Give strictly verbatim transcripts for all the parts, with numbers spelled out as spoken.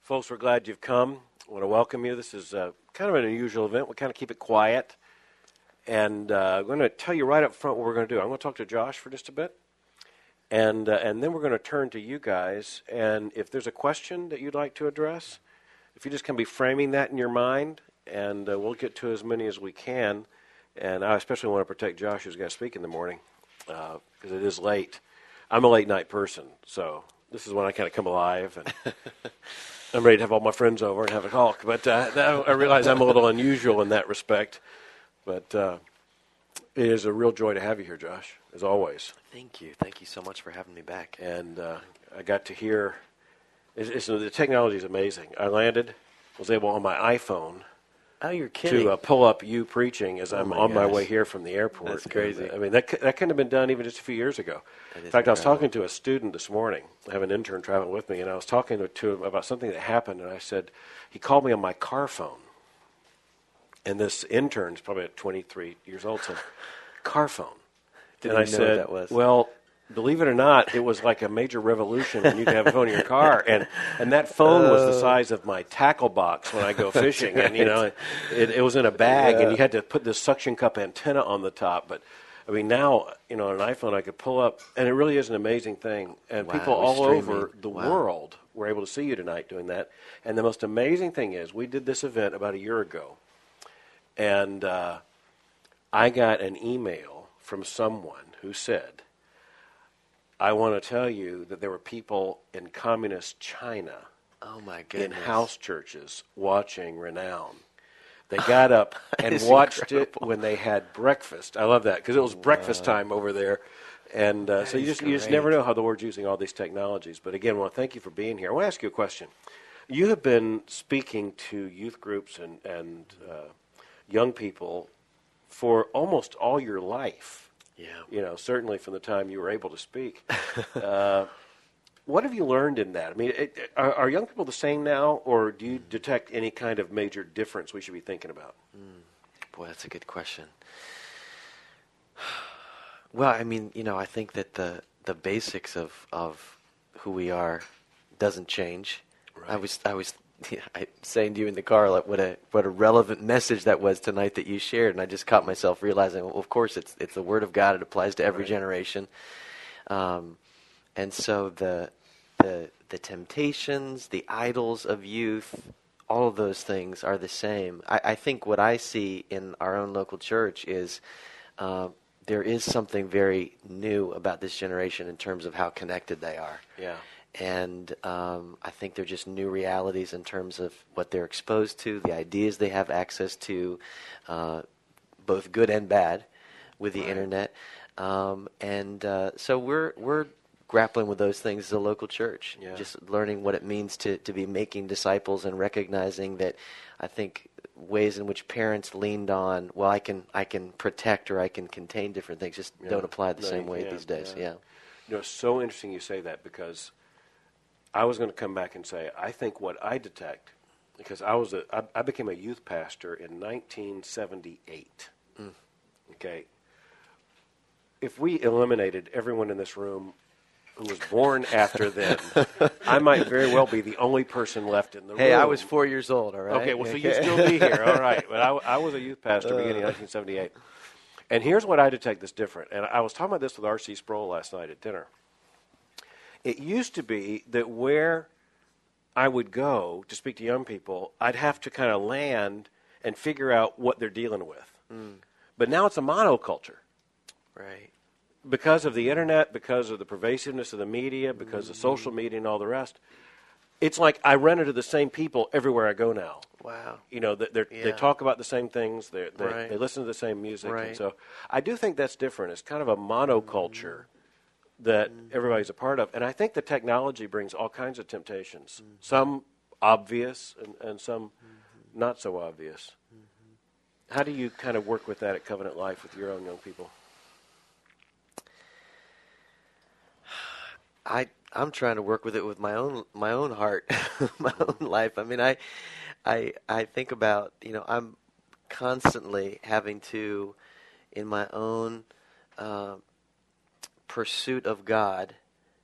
Folks, we're glad you've come. I want to welcome you. This is uh, kind of an unusual event. We kind of keep it quiet. And uh, I'm going to tell you right up front what we're going to do. I'm going to talk to Josh for just a bit. And, uh, and then we're going to turn to you guys. And if there's a question that you'd like to address, if you just can be framing that in your mind, and uh, we'll get to as many as we can. And I especially want to protect Josh, who's going to speak in the morning, because uh, it is late. I'm a late night person, so this is when I kind of come alive. And I'm ready to have all my friends over and have a talk. But uh, I realize I'm a little unusual in that respect. But uh, it is a real joy to have you here, Josh, as always. Thank you. Thank you so much for having me back. And uh, I got to hear, it's, it's, the technology is amazing. I landed, was able on my iPhone Oh, you're kidding. to uh, pull up you preaching as Oh I'm my on my gosh. way here from the airport. That's crazy. I mean, that that couldn't have been done even just a few years ago. That is In fact, I was incredible. talking to a student this morning. I have an intern traveling with me, and I was talking to, to him about something that happened, and I said, he called me on my car phone. And this intern's probably at twenty-three years old, said, car phone. Didn't and I even know what said, that was. well, believe it or not, it was like a major revolution when you could have a phone in your car, and and that phone was the size of my tackle box when I go fishing, and you know, it, it was in a bag, Yeah. and you had to put this suction cup antenna on the top. But I mean, now you know, on an iPhone, I could pull up, and it really is an amazing thing. And Wow, people we're all streaming. over the Wow. world were able to see you tonight doing that. And the most amazing thing is, we did this event about a year ago, and uh, I got an email from someone who said, I want to tell you that there were people in communist China Oh, my in goodness. house churches watching Renown. They got up and is watched incredible. it when they had breakfast. I love that because it was breakfast time over there. And uh, so you is just, you just great. never know how the Lord's using all these technologies. But again, I want to thank you for being here. I want to ask you a question. You have been speaking to youth groups and, and uh, young people for almost all your life. Yeah. You know, certainly from the time you were able to speak. uh, what have you learned in that? I mean, it, it- are, are young people the same now, or do you detect any kind of major difference we should be thinking about? Boy, that's a good question. Well, I mean, you know, I think that the the basics of of who we are doesn't change. I Right. was I was yeah, I, saying to you in the car, like, what a what a relevant message that was tonight that you shared, and I just caught myself realizing, well, of course, it's it's the Word of God. It applies to every Right. generation, um, and so the the the temptations, the idols of youth, all of those things are the same. I, I think what I see in our own local church is uh, there is something very new about this generation in terms of how connected they are. Yeah. And um, I think they're just new realities in terms of what they're exposed to, the ideas they have access to, uh, both good and bad, with the Right. internet. Um, and uh, so we're we're grappling with those things as a local church, Yeah. just learning what it means to, to be making disciples and recognizing that I think ways in which parents leaned on, well, I can I can protect or I can contain different things, just Yeah. don't apply the No, same you way can't. these days. Yeah. Yeah. You know, it's so interesting you say that because I was going to come back and say, I think what I detect, because I was a, I, I became a youth pastor in nineteen seventy-eight. Mm. Okay. If we eliminated everyone in this room who was born after then, I might very well be the only person left in the room. Hey, I was four years old, all right? Okay, well, so you still be here. All right. But I, I was a youth pastor beginning in nineteen seventy-eight. And here's what I detect that's different. And I was talking about this with R C Sproul last night at dinner. It used to be that where I would go to speak to young people, I'd have to kind of land and figure out what they're dealing with. Mm. But now it's a monoculture. Right. Because of the internet, because of the pervasiveness of the media, because of social media and all the rest, it's like I run into the same people everywhere I go now. Wow. You know, they they're- they Yeah. talk about the same things. They they, Right. they listen to the same music, and Right. so I do think that's different. It's kind of a monoculture that everybody's a part of, and I think the technology brings all kinds of temptations. Some obvious, and, and some not so obvious. How do you kind of work with that at Covenant Life with your own young people? I I'm trying to work with it with my own my own heart, my own life. I mean, I I I think about, you know, I'm constantly having to, in my own uh, pursuit of God,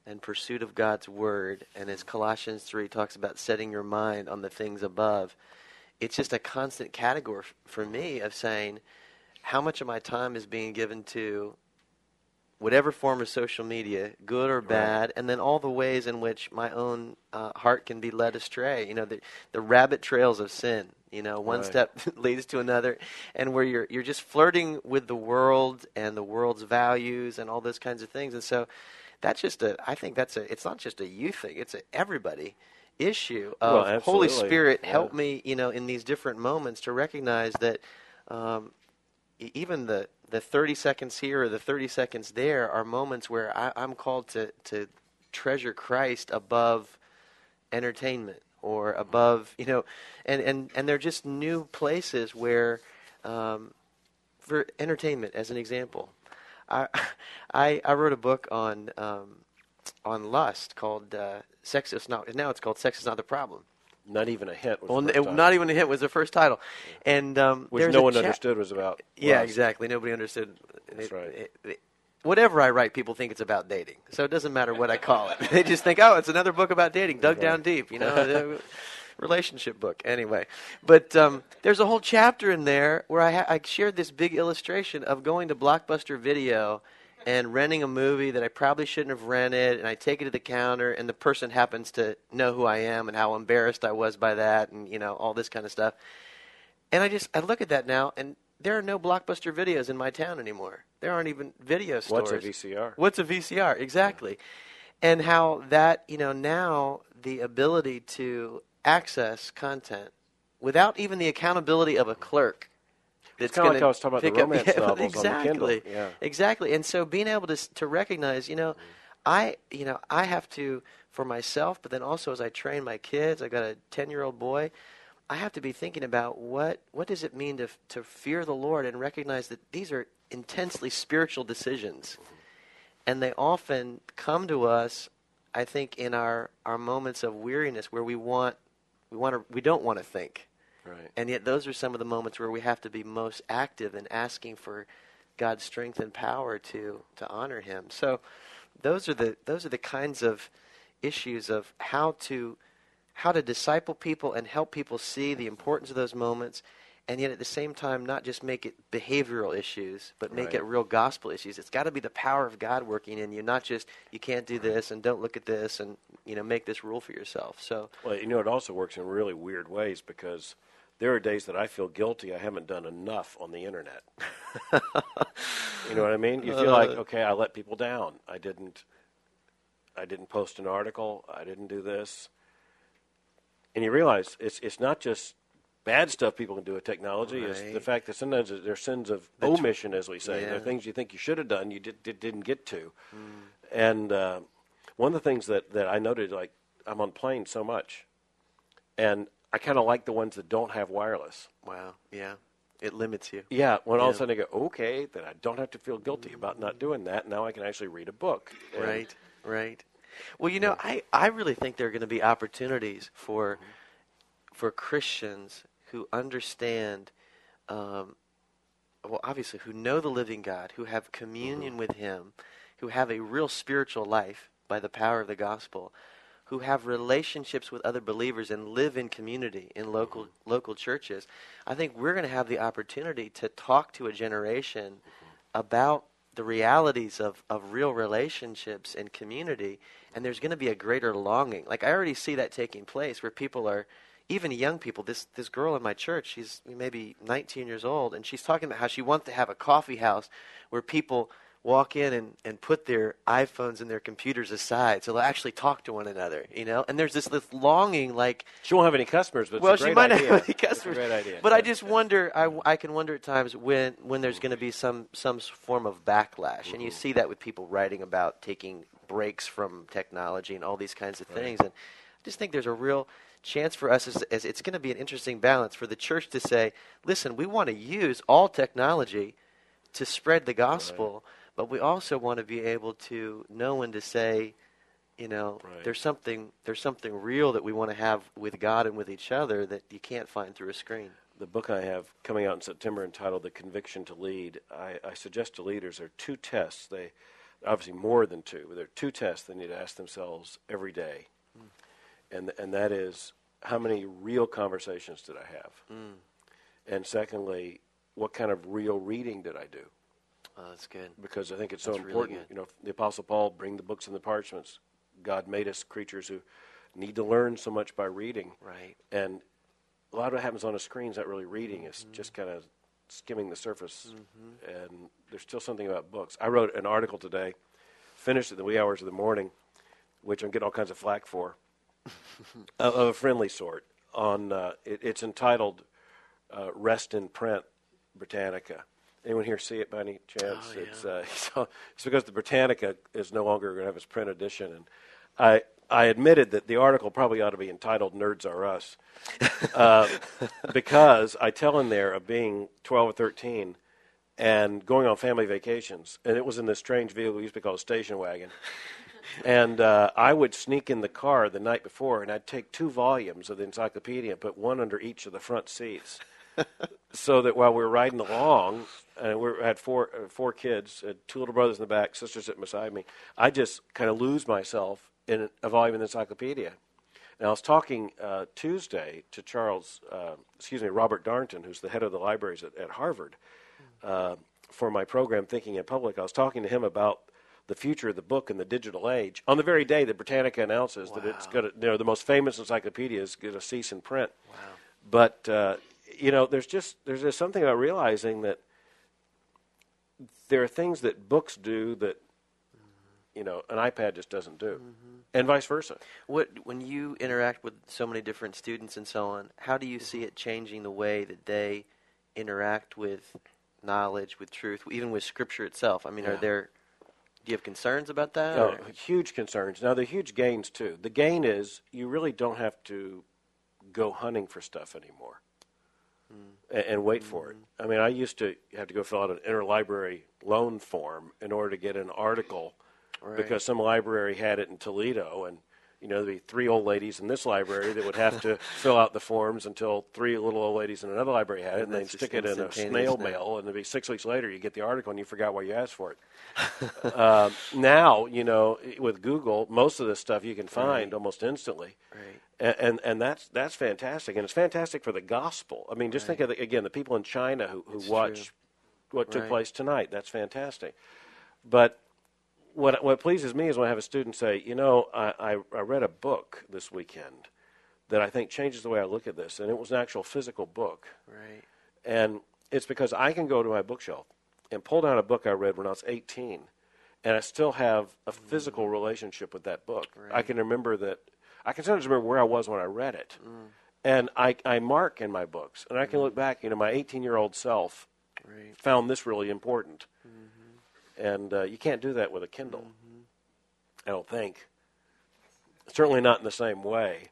and pursuit of God's word, and as Colossians three talks about setting your mind on the things above, it's just a constant category f- for me of saying, how much of my time is being given to whatever form of social media, good or bad, Right. and then all the ways in which my own uh, heart can be led astray. You know, the, the rabbit trails of sin. You know, one Right. step leads to another, and where you're you're just flirting with the world and the world's values and all those kinds of things. And so, that's just a. I think that's a. It's not just a you thing. It's a everybody issue of Well, Holy absolutely. Spirit, Yeah. help me. You know, in these different moments to recognize that. Um, e- even the, the thirty seconds here or the thirty seconds there are moments where I, I'm called to, to treasure Christ above entertainment or above, you know, and, and, and they're just new places where, um, for entertainment, as an example, I, I, I wrote a book on, um, on lust called uh, Sex Is Not, now it's called Sex Is Not the Problem. Not even a hint was Well, the n- first time. not even a hint was the first title. And um, Which there's no a one cha- understood was about Yeah, lust. exactly. Nobody understood. That's It- right. it- it- whatever I write, people think it's about dating. So it doesn't matter what I call it. They just think, oh, it's another book about dating, dug Right. down deep, you know, the relationship book. Anyway, but um, there's a whole chapter in there where I, ha- I shared this big illustration of going to Blockbuster Video and renting a movie that I probably shouldn't have rented, and I take it to the counter, and the person happens to know who I am and how embarrassed I was by that, and you know all this kind of stuff. And I just I look at that now, and there are no Blockbuster Videos in my town anymore. There aren't even video stores. What's a V C R? What's a V C R? Exactly. And how that, you know, now the ability to access content without even the accountability of a clerk. It's kind of like I was talking about the pick up- romance yeah, novels exactly, on the Kindle. Yeah. Exactly. And so being able to s- to recognize, you know, I you know I have to for myself, but then also as I train my kids, I got a ten-year-old boy. I have to be thinking about what what does it mean to to fear the Lord and recognize that these are intensely spiritual decisions, and they often come to us, I think, in our, our moments of weariness where we want we want to we don't want to think. Right. And yet those are some of the moments where we have to be most active in asking for God's strength and power to, to honor him. So those are the those are the kinds of issues of how to how to disciple people and help people see the importance of those moments, and yet at the same time not just make it behavioral issues, but make Right. it real gospel issues. It's got to be the power of God working in you, not just you can't do this and don't look at this and you know make this rule for yourself. So Well, you know, it also works in really weird ways because there are days that I feel guilty I haven't done enough on the internet. You know what I mean? You feel like, okay, I let people down. I didn't I didn't post an article. I didn't do this. And you realize it's it's not just bad stuff people can do with technology. It's the Right. fact that sometimes there are sins of The tr- omission, as we say. There are Yeah. things you think you should have done you did, did, didn't get to. And uh, one of the things that, that I noted, like, I'm on planes so much, and I kind of like the ones that don't have wireless. wow, yeah, it limits you. Yeah, when all of a Yeah. sudden I go, okay, then I don't have to feel guilty about not doing that. Now I can actually read a book. And- Right, right. Well, you know, I, I really think there are going to be opportunities for for Christians who understand, um, well, obviously, who know the living God, who have communion with Him, who have a real spiritual life by the power of the gospel, who have relationships with other believers and live in community in local local churches. I think we're going to have the opportunity to talk to a generation about the realities of, of real relationships and community, and there's going to be a greater longing. Like, I already see that taking place where people are, even young people, this, this girl in my church, she's maybe nineteen years old, and she's talking about how she wants to have a coffee house where people walk in and, and put their iPhones and their computers aside so they'll actually talk to one another, you know? And there's this, this longing, like, She won't have any customers, but it's well, a great she might idea. not have any It's a customers. great idea. But I just wonder. I, I can wonder at times when when there's going to be some some s- form of backlash, and you see that with people writing about taking breaks from technology and all these kinds of things. And I just think there's a real chance for us as, as it's going to be an interesting balance for the church to say, listen, we want to use all technology to spread the gospel, but we also want to be able to know when to say, you know, Right. there's something there's something real that we want to have with God and with each other that you can't find through a screen. The book I have coming out in September entitled The Conviction to Lead, I, I suggest to leaders there are two tests. They obviously more than two, but there are two tests they need to ask themselves every day. Mm. And and that is, how many real conversations did I have? Mm. And secondly, what kind of real reading did I do? Oh, that's good. Because I think it's that's so important. Really you know, the Apostle Paul, bring the books and the parchments. God made us creatures who need to learn so much by reading. Right. And a lot of what happens on a screen is not really reading. It's mm-hmm. just kind of skimming the surface. Mm-hmm. And there's still something about books. I wrote an article today, finished at the wee hours of the morning, which I'm getting all kinds of flack for, of a friendly sort. On uh, it, it's entitled uh, "Rest in Print, Britannica." Anyone here see it by any chance? Oh, yeah. It's uh, so it's because the Britannica is no longer going to have its print edition, and I I admitted that the article probably ought to be entitled "Nerds Are Us," uh, because I tell in there of being twelve or thirteen and going on family vacations, and it was in this strange vehicle we used to call a station wagon. And uh, I would sneak in the car the night before, and I'd take two volumes of the encyclopedia and put one under each of the front seats, so that while we were riding along, and we had four uh, four kids, uh, two little brothers in the back, sisters sitting beside me, I just kind of lose myself in a volume of the encyclopedia. And I was talking uh, Tuesday to Charles, uh, excuse me, Robert Darnton, who's the head of the libraries at, at Harvard, uh, for my program Thinking in Public. I was talking to him about the future of the book in the digital age on the very day that Britannica announces wow. that it's going to, you know, the most famous encyclopedia is going to cease in print. Wow. But, uh, you know, there's just, there's just something about realizing that there are things that books do that, mm-hmm. you know, an iPad just doesn't do, mm-hmm. and vice versa. What, when you interact with so many different students and so on, how do you mm-hmm. see it changing the way that they interact with knowledge, with truth, even with Scripture itself? I mean, yeah. are there... Do you have concerns about that? No, huge concerns. Now, there are huge gains, too. The gain is you really don't have to go hunting for stuff anymore mm. and, and wait mm. for it. I mean, I used to have to go fill out an interlibrary loan form in order to get an article right. because some library had it in Toledo, and you know, there'd be three old ladies in this library that would have to fill out the forms until three little old ladies in another library had it, and, and they'd stick it in a snail now. mail, and it'd be six weeks later you get the article and you forgot why you asked for it. uh, now, you know, with Google, most of this stuff you can find right. almost instantly, right. and, and and that's that's fantastic, and it's fantastic for the gospel. I mean, just right. think of the, again the people in China who who watch true. what took right. place tonight. That's fantastic, but. What what pleases me is when I have a student say, you know, I, I, I read a book this weekend that I think changes the way I look at this, and it was an actual physical book. Right. And it's because I can go to my bookshelf and pull down a book I read when I was eighteen, and I still have a mm. physical relationship with that book. Right. I can remember that. I can sometimes remember where I was when I read it. Mm. And I, I mark in my books, and I can mm. look back, you know, my eighteen-year-old self right. found this really important. Mm-hmm. And uh, you can't do that with a Kindle, mm-hmm. I don't think. Certainly not in the same way.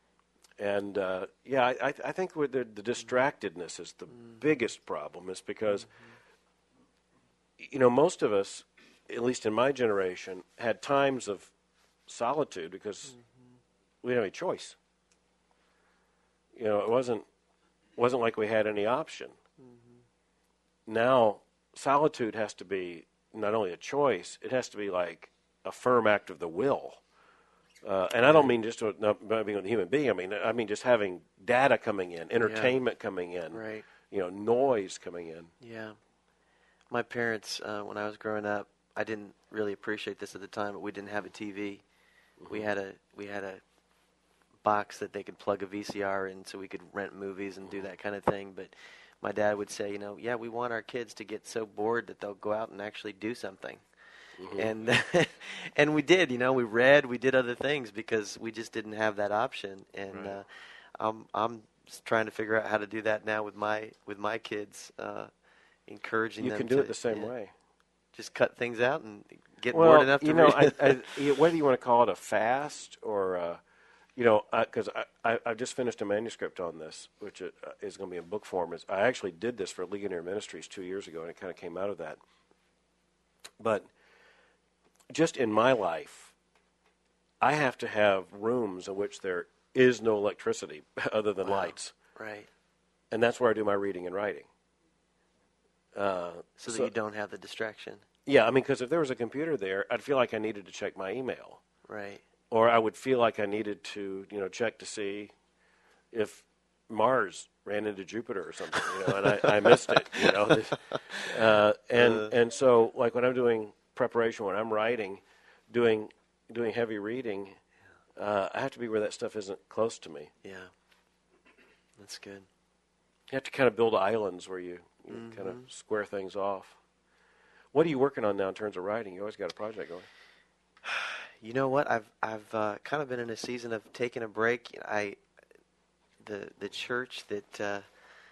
And, uh, yeah, I, I think with the, the distractedness is the mm-hmm. biggest problem. Is because, mm-hmm. you know, most of us, at least in my generation, had times of solitude because mm-hmm. we didn't have any choice. You know, it wasn't, wasn't like we had any option. Mm-hmm. Now, solitude has to be not only a choice, it has to be like a firm act of the will. Uh, and I don't mean just to, not being a human being. I mean, I mean just having data coming in, entertainment yeah. coming in, right. you know, noise coming in. Yeah. My parents, uh, when I was growing up, I didn't really appreciate this at the time, but we didn't have a T V. Mm-hmm. We had a we had a box that they could plug a V C R in, so we could rent movies and mm-hmm. do that kind of thing. But my dad would say, you know, yeah, we want our kids to get so bored that they'll go out and actually do something. Mm-hmm. And and we did, you know, we read, we did other things because we just didn't have that option. And right. uh, I'm I'm trying to figure out how to do that now with my with my kids, uh, encouraging you them. You can do to, it the same yeah, way. Just cut things out and get well, bored enough to you know, read. I, I, whether you want to call it a fast or. Uh, You know, because I, I, I just finished a manuscript on this, which is going to be in book form. Is I actually did this for Legionnaire Ministries two years ago, and it kind of came out of that. But just in my life, I have to have rooms in which there is no electricity other than wow. lights. Right. And that's where I do my reading and writing. Uh, so that so, you don't have the distraction. Yeah, I mean, because if there was a computer there, I'd feel like I needed to check my email. Right. Or I would feel like I needed to, you know, check to see if Mars ran into Jupiter or something, you know, and I, I missed it, you know. Uh, and Uh. and so, like when I'm doing preparation, when I'm writing, doing doing heavy reading, uh, I have to be where that stuff isn't close to me. Yeah. That's good. You have to kind of build islands where you, you Mm-hmm. kind of square things off. What are you working on now in terms of writing? You always got a project going. You know what? I've I've uh, kind of been in a season of taking a break. I the the church that uh,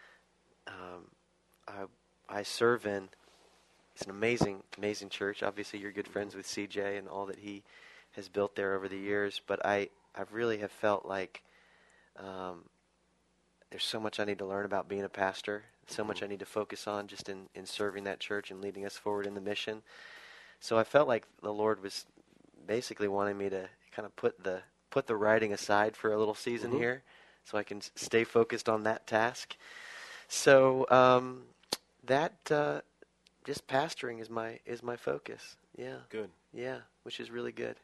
um, I I serve in is an amazing amazing church. Obviously, you're good friends with C J and all that he has built there over the years. But I I really have felt like um, there's so much I need to learn about being a pastor. So much I need to focus on just in, in serving that church and leading us forward in the mission. So I felt like the Lord was basically wanting me to kind of put the put the writing aside for a little season Mhm. here, so I can s- stay focused on that task. So um, that uh, just pastoring is my is my focus. Yeah, Good. yeah, which is really good.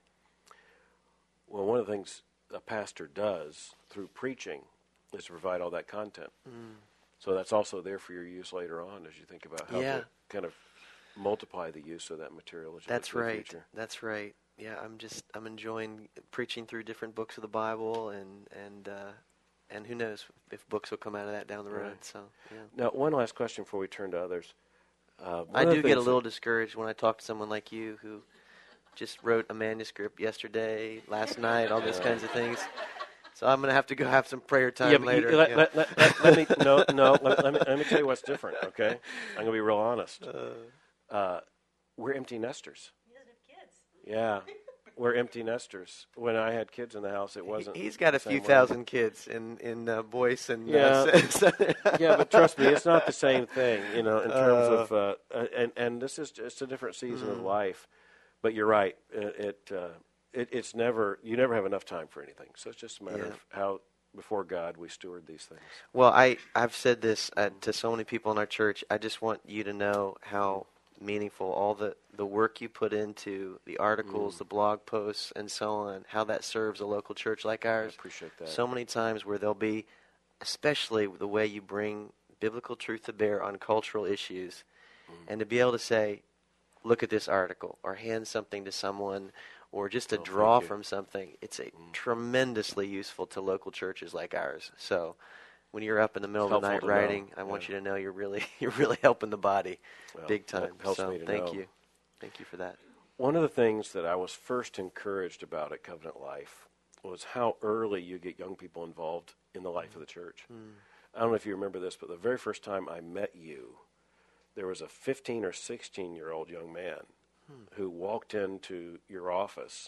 Well, one of the things a pastor does through preaching is to provide all that content. Mm. So that's also there for your use later on as you think about how Yeah. to kind of multiply the use of that material. As you That's look to the right. future. That's right. Yeah, I'm just I'm enjoying preaching through different books of the Bible, and and uh, and who knows if books will come out of that down the road. Right. So yeah. Now, one last question before we turn to others. Uh, one I of the do get a things little that- discouraged when I talk to someone like you who just wrote a manuscript yesterday, last night, all those kinds of things. So I'm going to have to go have some prayer time yeah, but later. You, let, yeah. let, let, let, let me no no let, let me let me tell you what's different. Okay, I'm gonna be real honest. Uh, we're empty nesters. He doesn't have kids. Yeah, we're empty nesters. When I had kids in the house, it wasn't. He- He's got a the few same way. thousand kids in in uh, Boyce and Yeah. uh, Yeah, but trust me, it's not the same thing, you know, in terms Uh, of, uh, uh, and and this is just a different season Mm. of life. But you're right, it it, uh, it it's never you never have enough time for anything. So it's just a matter Yeah. of how before God we steward these things. Well, I, I've said this uh, to so many people in our church. I just want you to know how meaningful all the, the work you put into the articles, Mm. the blog posts, and so on, how that serves a local church like I ours. appreciate that. So many times where there'll be, especially the way you bring biblical truth to bear on cultural issues, Mm. and to be able to say, look at this article, or hand something to someone, or just to Oh, draw thank you. from something, it's a tremendously useful to local churches like ours. So when you're up in the middle It's of the night helpful to know, writing, I want yeah. you to know you're really you're really helping the body Well, big that time. helps so me to thank know. you. Thank you for that. One of the things that I was first encouraged about at Covenant Life was how early you get young people involved in the life of the church. Mm. I don't know if you remember this, but the very first time I met you, there was a fifteen or sixteen year old young man Hmm. who walked into your office,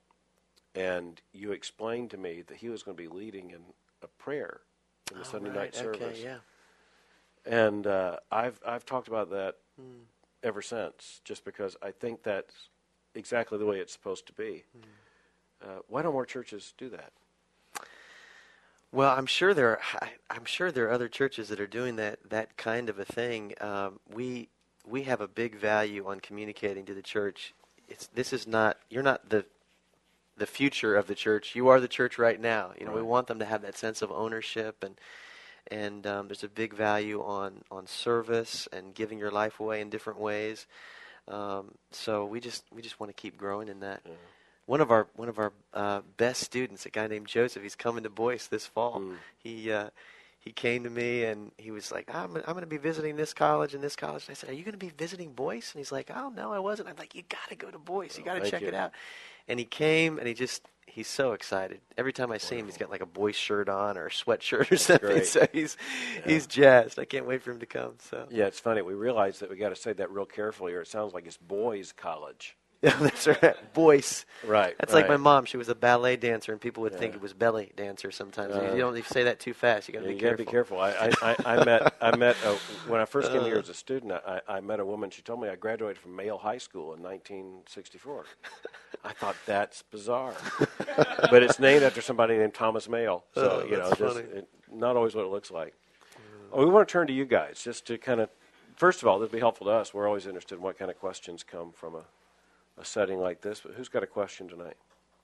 and you explained to me that he was going to be leading in a prayer in the Oh, Sunday right. night service. Okay, yeah. And uh, I've I've talked about that Mm. ever since, just because I think that's exactly the way it's supposed to be. Mm. Uh, why don't more churches do that? Well, I'm sure there. Are, I- I'm sure there are other churches that are doing that that kind of a thing. Um, we we have a big value on communicating to the church. It's this is not you're not the the future of the church. You are the church right now. You know, we Right. want them to have that sense of ownership, and and um, there's a big value on on service and giving your life away in different ways. Um, so we just we just want to keep growing in that. Yeah. One of our one of our uh, best students, a guy named Joseph, he's coming to Boyce this fall. Mm. He uh, he came to me and he was like, "I'm I'm going to be visiting this college and this college." And I said, "Are you going to be visiting Boyce?" And he's like, "Oh no, I wasn't." I'm like, "You got to go to Boyce. You Oh, got to thank check you. it out." And he came and he just he's so excited. Every time I see him, he's got like a Boyce shirt on or a sweatshirt or something. great. So he's Yeah. he's jazzed. I can't wait for him to come. So Yeah, it's funny. We realize that we got to say that real carefully, or it sounds like it's boys' college. yeah, that's right. Boyce. Right. That's right. like my mom. She was a ballet dancer, and people would think Yeah. it was belly dancer sometimes. Uh, you don't if you say that too fast. You got to Yeah, be you got to careful. be careful. I, I, I, I met I met uh, when I first came here Uh. as a student. I, I met a woman. She told me I graduated from Male High School in nineteen sixty-four. I thought that's bizarre, but it's named after somebody named Thomas Male. So Oh, you know, that's just funny. it, not always what it looks like. Oh, we want to turn to you guys just to kind of first of all, this would be helpful to us. We're always interested in what kind of questions come from a, a setting like this. But who's got a question tonight?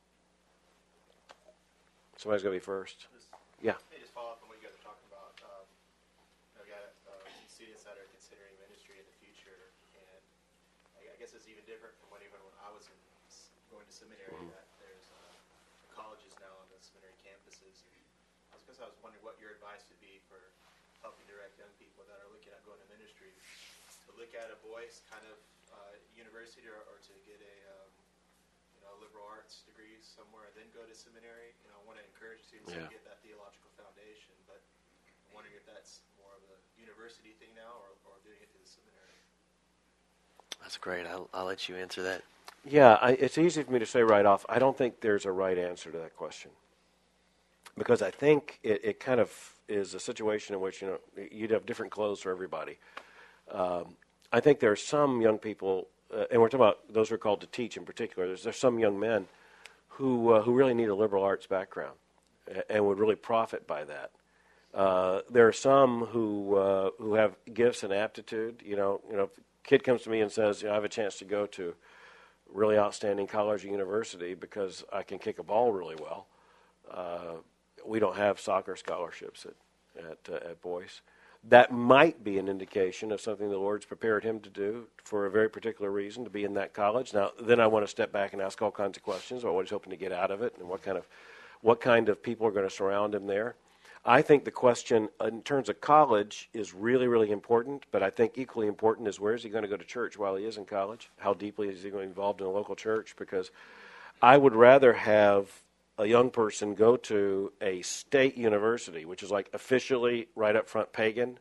Somebody's got to be first. Yeah. Hey, just follow up on what you guys are talking about. Um, you know, we got uh, some students that are considering ministry in the future, and I, I guess it's even different from when even when I was in, going to seminary. Mm-hmm. That there's uh, colleges now on the seminary campuses. And I was because I was wondering what your advice would be for helping direct young people that are looking at going to ministry to look at a Boyce kind of uh, university, or, or to get a um, you know liberal arts degree somewhere, and then go to seminary. You know, I want to encourage students yeah. to get that theological foundation, but I'm wondering if that's more of a university thing now, or, or doing it through the seminary. That's great. I'll, I'll let you answer that. Yeah, I, it's easy for me to say right off, I don't think there's a right answer to that question. Because I think it, it kind of is a situation in which, you know, you'd have different clothes for everybody. Um, I think there are some young people, uh, and we're talking about those who are called to teach in particular, there's, there's some young men who uh, who really need a liberal arts background and would really profit by that. Uh, there are some who uh, who have gifts and aptitude. You know, you know, if a kid comes to me and says, you know, I have a chance to go to really outstanding college or university because I can kick a ball really well. Uh, we don't have soccer scholarships at at, uh, at Boyce. That might be an indication of something the Lord's prepared him to do for a very particular reason, to be in that college. Now, then I want to step back and ask all kinds of questions about what he's hoping to get out of it and what kind of what kind of people are going to surround him there. I think the question in terms of college is really, really important, but I think equally important is where is he going to go to church while he is in college? How deeply is he going to be involved in a local church? Because I would rather have a young person go to a state university, which is like officially right up front pagan,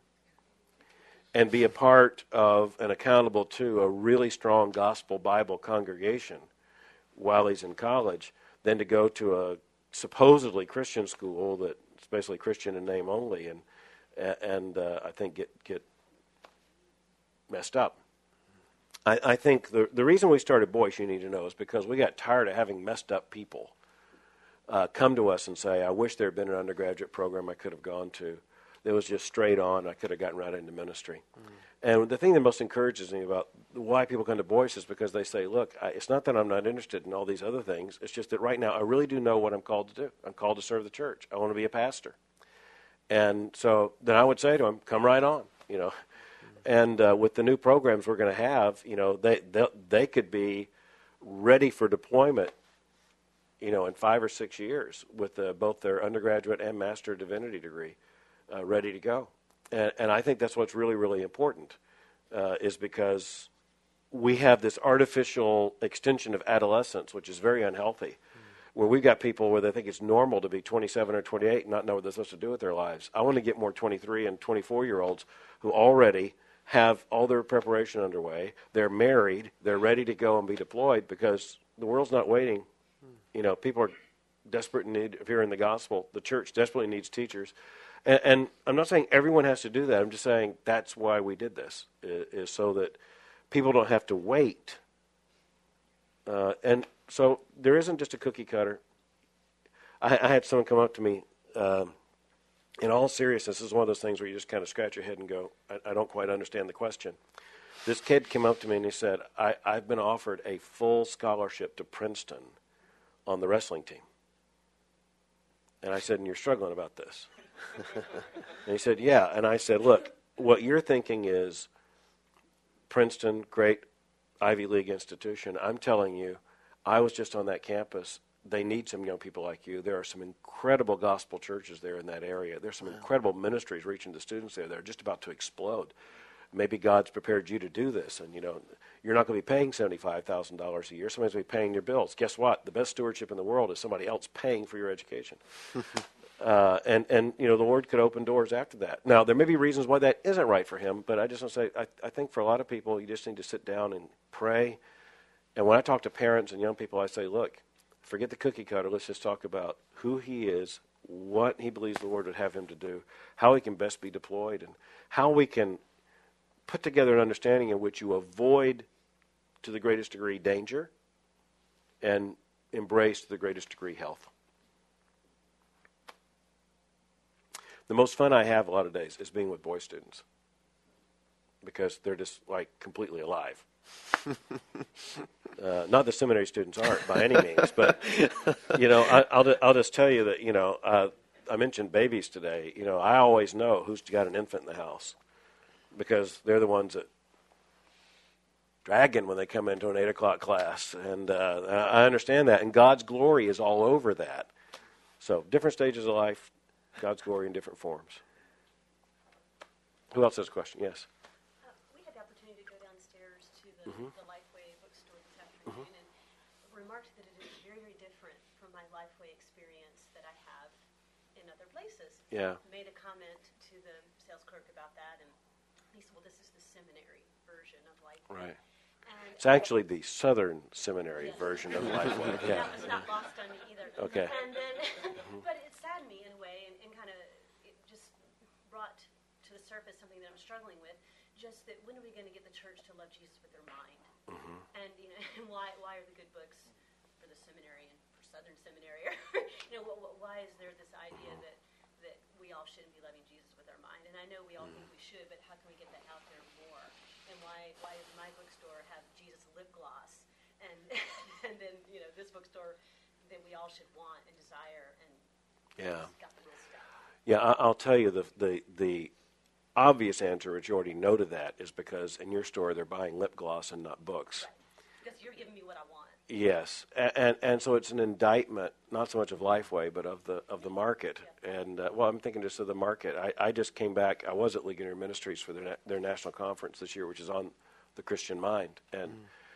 and be a part of and accountable to a really strong gospel Bible congregation while he's in college, than to go to a supposedly Christian school that's basically Christian in name only, and and uh, I think get get messed up. I, I think the the reason we started Boyce, you need to know, is because we got tired of having messed up people Uh, come to us and say, I wish there had been an undergraduate program I could have gone to that was just straight on. I could have gotten right into ministry. Mm. And the thing that most encourages me about why people come to Boyce is because they say, look, I, it's not that I'm not interested in all these other things. It's just that right now I really do know what I'm called to do. I'm called to serve the church. I want to be a pastor. And so then I would say to them, come right on, you know. Mm. And uh, with the new programs we're going to have, you know, they, they they could be ready for deployment, you know, in five or six years with uh, both their undergraduate and master divinity degree uh, ready to go. And, and I think that's what's really, really important uh, is because we have this artificial extension of adolescence, which is very unhealthy, mm. where we've got people where they think it's normal to be twenty-seven or twenty-eight and not know what they're supposed to do with their lives. I want to get more twenty-three and twenty-four-year-olds who already have all their preparation underway. They're married. They're ready to go and be deployed because the world's not waiting. You know, people are desperate in need of hearing the gospel. The church desperately needs teachers. And, and I'm not saying everyone has to do that. I'm just saying that's why we did this, is, is so that people don't have to wait. Uh, and so there isn't just a cookie cutter. I, I had someone come up to me, um, in all seriousness, this is one of those things where you just kind of scratch your head and go, I, I don't quite understand the question. This kid came up to me and he said, I, I've been offered a full scholarship to Princeton on the wrestling team. And I said, and you're struggling about this? And he said, yeah. And I said, look, what you're thinking is Princeton, great Ivy League institution. I'm telling you, I was just on that campus. They need some young people like you. There are some incredible gospel churches there in that area. There's some wow. incredible ministries reaching the students there. They're just about to explode. Maybe God's prepared you to do this, and you know you're not going to be paying seventy-five thousand dollars a year. Somebody's going to be paying your bills. Guess what? The best stewardship in the world is somebody else paying for your education. uh, and and you know the Lord could open doors after that. Now there may be reasons why that isn't right for him, but I just want to say I, I think for a lot of people you just need to sit down and pray. And when I talk to parents and young people, I say, look, forget the cookie cutter. Let's just talk about who he is, what he believes the Lord would have him to do, how he can best be deployed, and how we can put together an understanding in which you avoid, to the greatest degree, danger and embrace, to the greatest degree, health. The most fun I have a lot of days is being with Boyce students because they're just like completely alive. uh, not that seminary students aren't by any means, but you know, I, I'll I'll just tell you that you know uh, I mentioned babies today. You know, I always know who's got an infant in the house because they're the ones that dragging when they come into an eight o'clock class, and uh, I understand that. And God's glory is all over that. So different stages of life, God's glory in different forms. Who else has a question? Yes. Uh, we had the opportunity to go downstairs to the, Mhm. the Lifeway bookstore this afternoon, and remarked that it is very, very different from my Lifeway experience that I have in other places. Yeah. Made a comment to the sales clerk about that, and he said, "Well, this is the seminary version of Lifeway." Right. And It's actually the Southern Seminary Yes. version of Lifeway. Yeah. That was not lost on me either. Okay. And then, but it saddened me in a way, and, and kind of it just brought to the surface something that I'm struggling with. Just that when are we going to get the church to love Jesus with their mind? Mhm. And you know, and why why are the good books for the seminary and for Southern Seminary? you know, wh- wh- why is there this idea that that we all shouldn't be loving Jesus with our mind? And I know we all think we should, but how can we get that out there more? And why why does my bookstore have Jesus lip gloss? And and then you know this bookstore that we all should want and desire and Yeah. it's got the real stuff. Yeah, I, I'll tell you the the the obvious answer, which you already know to that, is because in your store they're buying lip gloss and not books. Right. Because you're giving me what I want. Yes, and, and and so it's an indictment, not so much of Lifeway, but of the of the market. And uh, well, I'm thinking just of the market. I, I just came back. I was at Legionnaire Ministries for their na- their national conference this year, which is on the Christian mind, and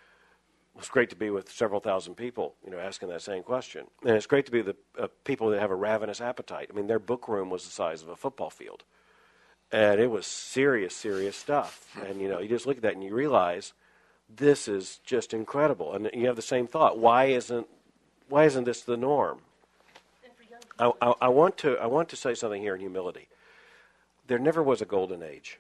it was great to be with several thousand people, you know, asking that same question. And it's great to be with the uh, people that have a ravenous appetite. I mean, their book room was the size of a football field, and it was serious, serious stuff. And you know, you just look at that and you realize this is just incredible. And you have the same thought: why isn't why isn't this the norm? And for young I, people, I, I want to I want to say something here in humility. There never was a golden age.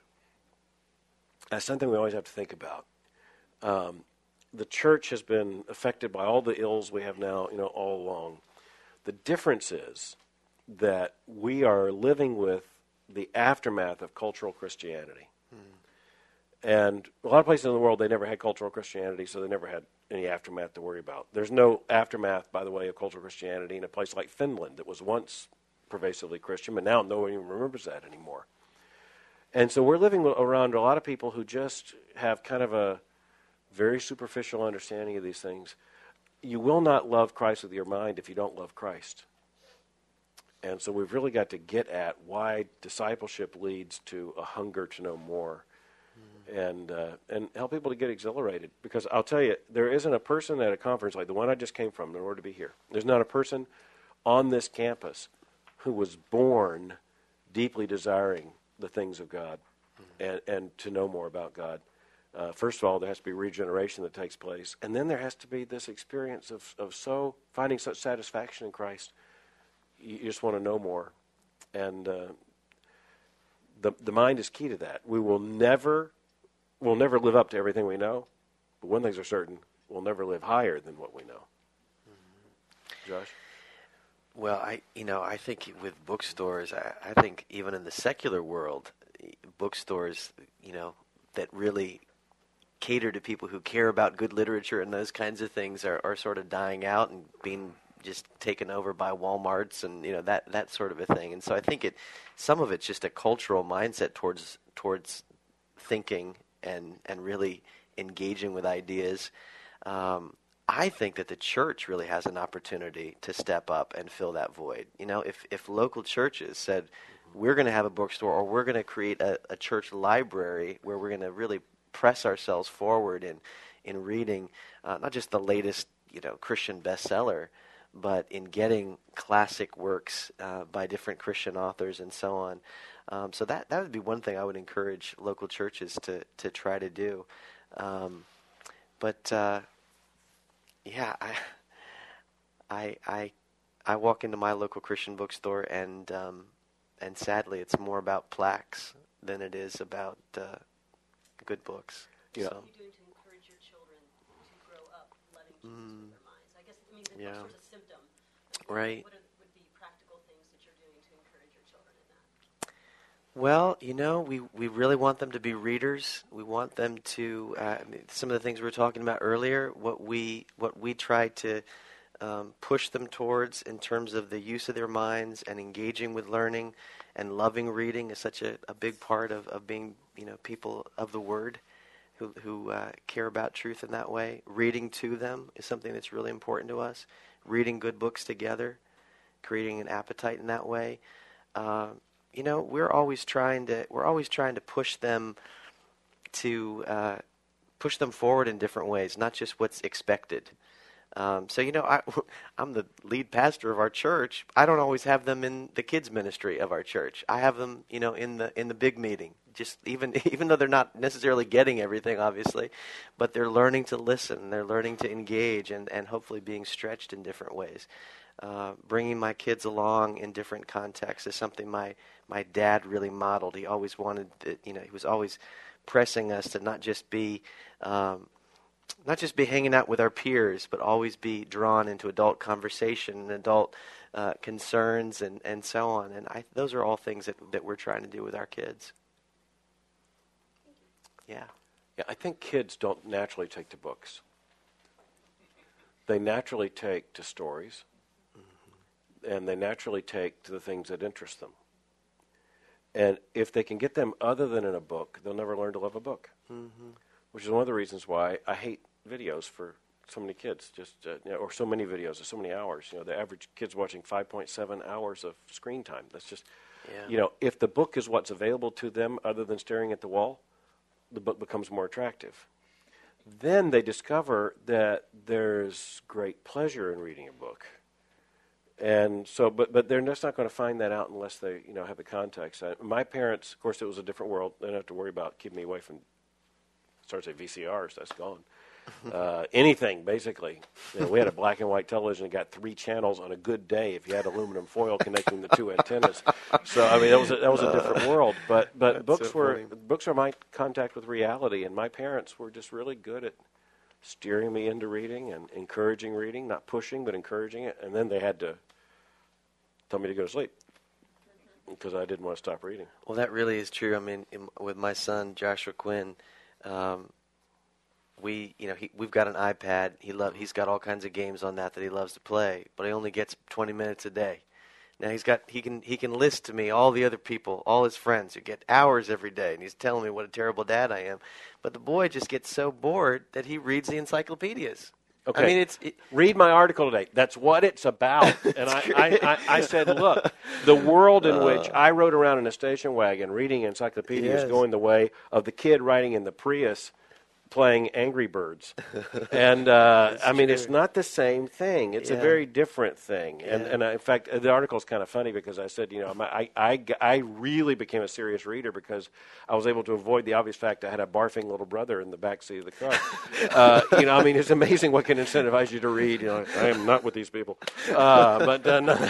That's something we always have to think about. Um, the church has been affected by all the ills we have now, you know, all along. The difference is that we are living with the aftermath of cultural Christianity. And a lot of places in the world, they never had cultural Christianity, so they never had any aftermath to worry about. There's no aftermath, by the way, of cultural Christianity in a place like Finland that was once pervasively Christian, but now no one even remembers that anymore. And so we're living around a lot of people who just have kind of a very superficial understanding of these things. You will not love Christ with your mind if you don't love Christ. And so we've really got to get at why discipleship leads to a hunger to know more. And uh, and help people to get exhilarated. Because I'll tell you, there isn't a person at a conference like the one I just came from in order to be here. There's not a person on this campus who was born deeply desiring the things of God and, and to know more about God. Uh, first of all, there has to be regeneration that takes place. And then there has to be this experience of, of so finding such satisfaction in Christ. You, you just want to know more. And uh, the the mind is key to that. We will never... We'll never live up to everything we know, but one thing's are certain: we'll never live higher than what we know. Mm-hmm. Josh? Well, I you know I think with bookstores, I, I think even in the secular world, bookstores, you know, that really cater to people who care about good literature and those kinds of things are, are sort of dying out and being just taken over by Walmarts and you know that that sort of a thing. And so I think it some of it's just a cultural mindset towards towards thinking and and really engaging with ideas. Um, I think that the church really has an opportunity to step up and fill that void. You know, if if local churches said, we're going to have a bookstore or we're going to create a, a church library where we're going to really press ourselves forward in in reading uh, not just the latest you know Christian bestseller, but in getting classic works uh, by different Christian authors and so on. Um, so that that would be one thing I would encourage local churches to, to try to do. Um, but uh, yeah, I, I I I walk into my local Christian bookstore and um, and sadly it's more about plaques than it is about uh, good books. Yeah. So, what are you doing to encourage your children to grow up loving Jesus Mm. with their minds? I guess I mean the Yeah. bookstore's a symptom. Right. What are, would be practical things that you're doing to encourage your children in that? Well, you know, we, we really want them to be readers. We want them to, uh, I mean, some of the things we were talking about earlier, what we what we try to um, push them towards in terms of the use of their minds and engaging with learning and loving reading is such a, a big part of, of being, you know, people of the Word who, who uh, care about truth in that way. Reading to them is something that's really important to us. Reading good books together, creating an appetite in that way. Uh, you know, we're always trying to we're always trying to push them to uh, push them forward in different ways, not just what's expected. Um, so, you know, I, I'm the lead pastor of our church. I don't always have them in the kids ministry of our church. I have them, you know, in the in the big meeting. Just even even though they're not necessarily getting everything, obviously, but they're learning to listen. They're learning to engage, and, and hopefully being stretched in different ways. Uh, bringing my kids along in different contexts is something my my dad really modeled. He always wanted, to, you know, he was always pressing us to not just be. Um, Not just be hanging out with our peers, but always be drawn into adult conversation and adult uh, concerns and, and so on. And I, those are all things that, that we're trying to do with our kids. Yeah. Yeah, I think kids don't naturally take to books. They naturally take to stories, mm-hmm. and they naturally take to the things that interest them. And if they can get them other than in a book, they'll never learn to love a book. Mm-hmm. Which is one of the reasons why I hate videos for so many kids, just uh, you know, or so many videos, or so many hours. You know, the average kid's watching five point seven hours of screen time. That's just, yeah. you know, if the book is what's available to them other than staring at the wall, the book becomes more attractive. Then they discover that there's great pleasure in reading a book. And so, but but they're just not going to find that out unless they, you know, have the context. Uh, my parents, of course, it was a different world. They didn't have to worry about keeping me away from starts at V C Rs, that's gone. Uh, anything, basically. You know, we had a black and white television that got three channels on a good day if you had aluminum foil connecting the two antennas. So, I mean, that was a, that was a different world. But but books so were funny. books are my contact with reality, and my parents were just really good at steering me into reading and encouraging reading, not pushing, but encouraging it. And then they had to tell me to go to sleep because I didn't want to stop reading. Well, that really is true. I mean, in, with my son, Joshua Quinn, Um, we, you know, he, we've got an iPad. He love, he's got all kinds of games on that that he loves to play, but he only gets twenty minutes a day. Now he's got, he can, he can list to me all the other people, all his friends who get hours every day, and he's telling me what a terrible dad I am. But the boy just gets so bored that he reads the encyclopedias. Okay. I mean, it's it, read my article today. That's what it's about. And I, I, I, I said, look, the world in uh, which I rode around in a station wagon reading encyclopedias yes. is going the way of the kid riding in the Prius playing Angry Birds. And, uh, I mean, true. it's not the same thing. It's yeah. a very different thing. Yeah. And, and uh, in fact, the article is kind of funny because I said, you know, I, I, I really became a serious reader because I was able to avoid the obvious fact I had a barfing little brother in the backseat of the car. uh, you know, I mean, it's amazing what can incentivize you to read. You know, I am not with these people. Uh, but uh, none,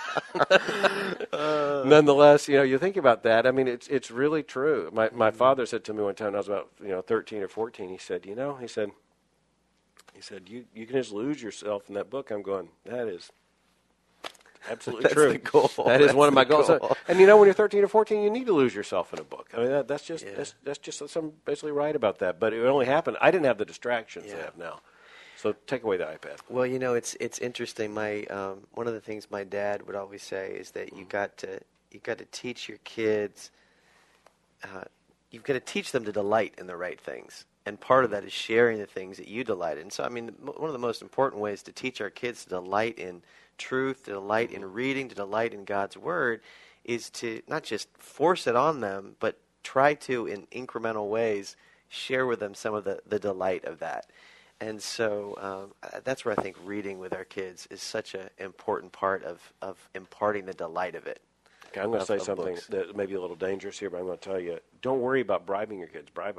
uh, nonetheless, you know, you think about that. I mean, it's it's really true. My my father said to me one time when I was about, you know, thirteen or fourteen, he said, you know, he said, he said, you, you can just lose yourself in that book. I'm going, that is absolutely That's true. the goal. That is That's one of my the goals. goal. And you know, when you're thirteen or fourteen, you need to lose yourself in a book. I mean, that, that's just Yeah. that's, that's just I'm basically right about that. But it only happened. I didn't have the distractions I Yeah. have now. So take away the iPad. Well, you know, it's it's interesting. My um, one of the things my dad would always say is that you got to you got to teach your kids. Uh, you've got to teach them to delight in the right things, and part of that is sharing the things that you delight in. So, I mean, one of the most important ways to teach our kids to delight in truth, to delight in reading, to delight in God's Word, is to not just force it on them, but try to, in incremental ways, share with them some of the, the delight of that. And so um, that's where I think reading with our kids is such an important part of, of imparting the delight of it. Okay, I'm going to of- say of something books. that may be a little dangerous here, but I'm going to tell you, don't worry about bribing your kids. Bribe them.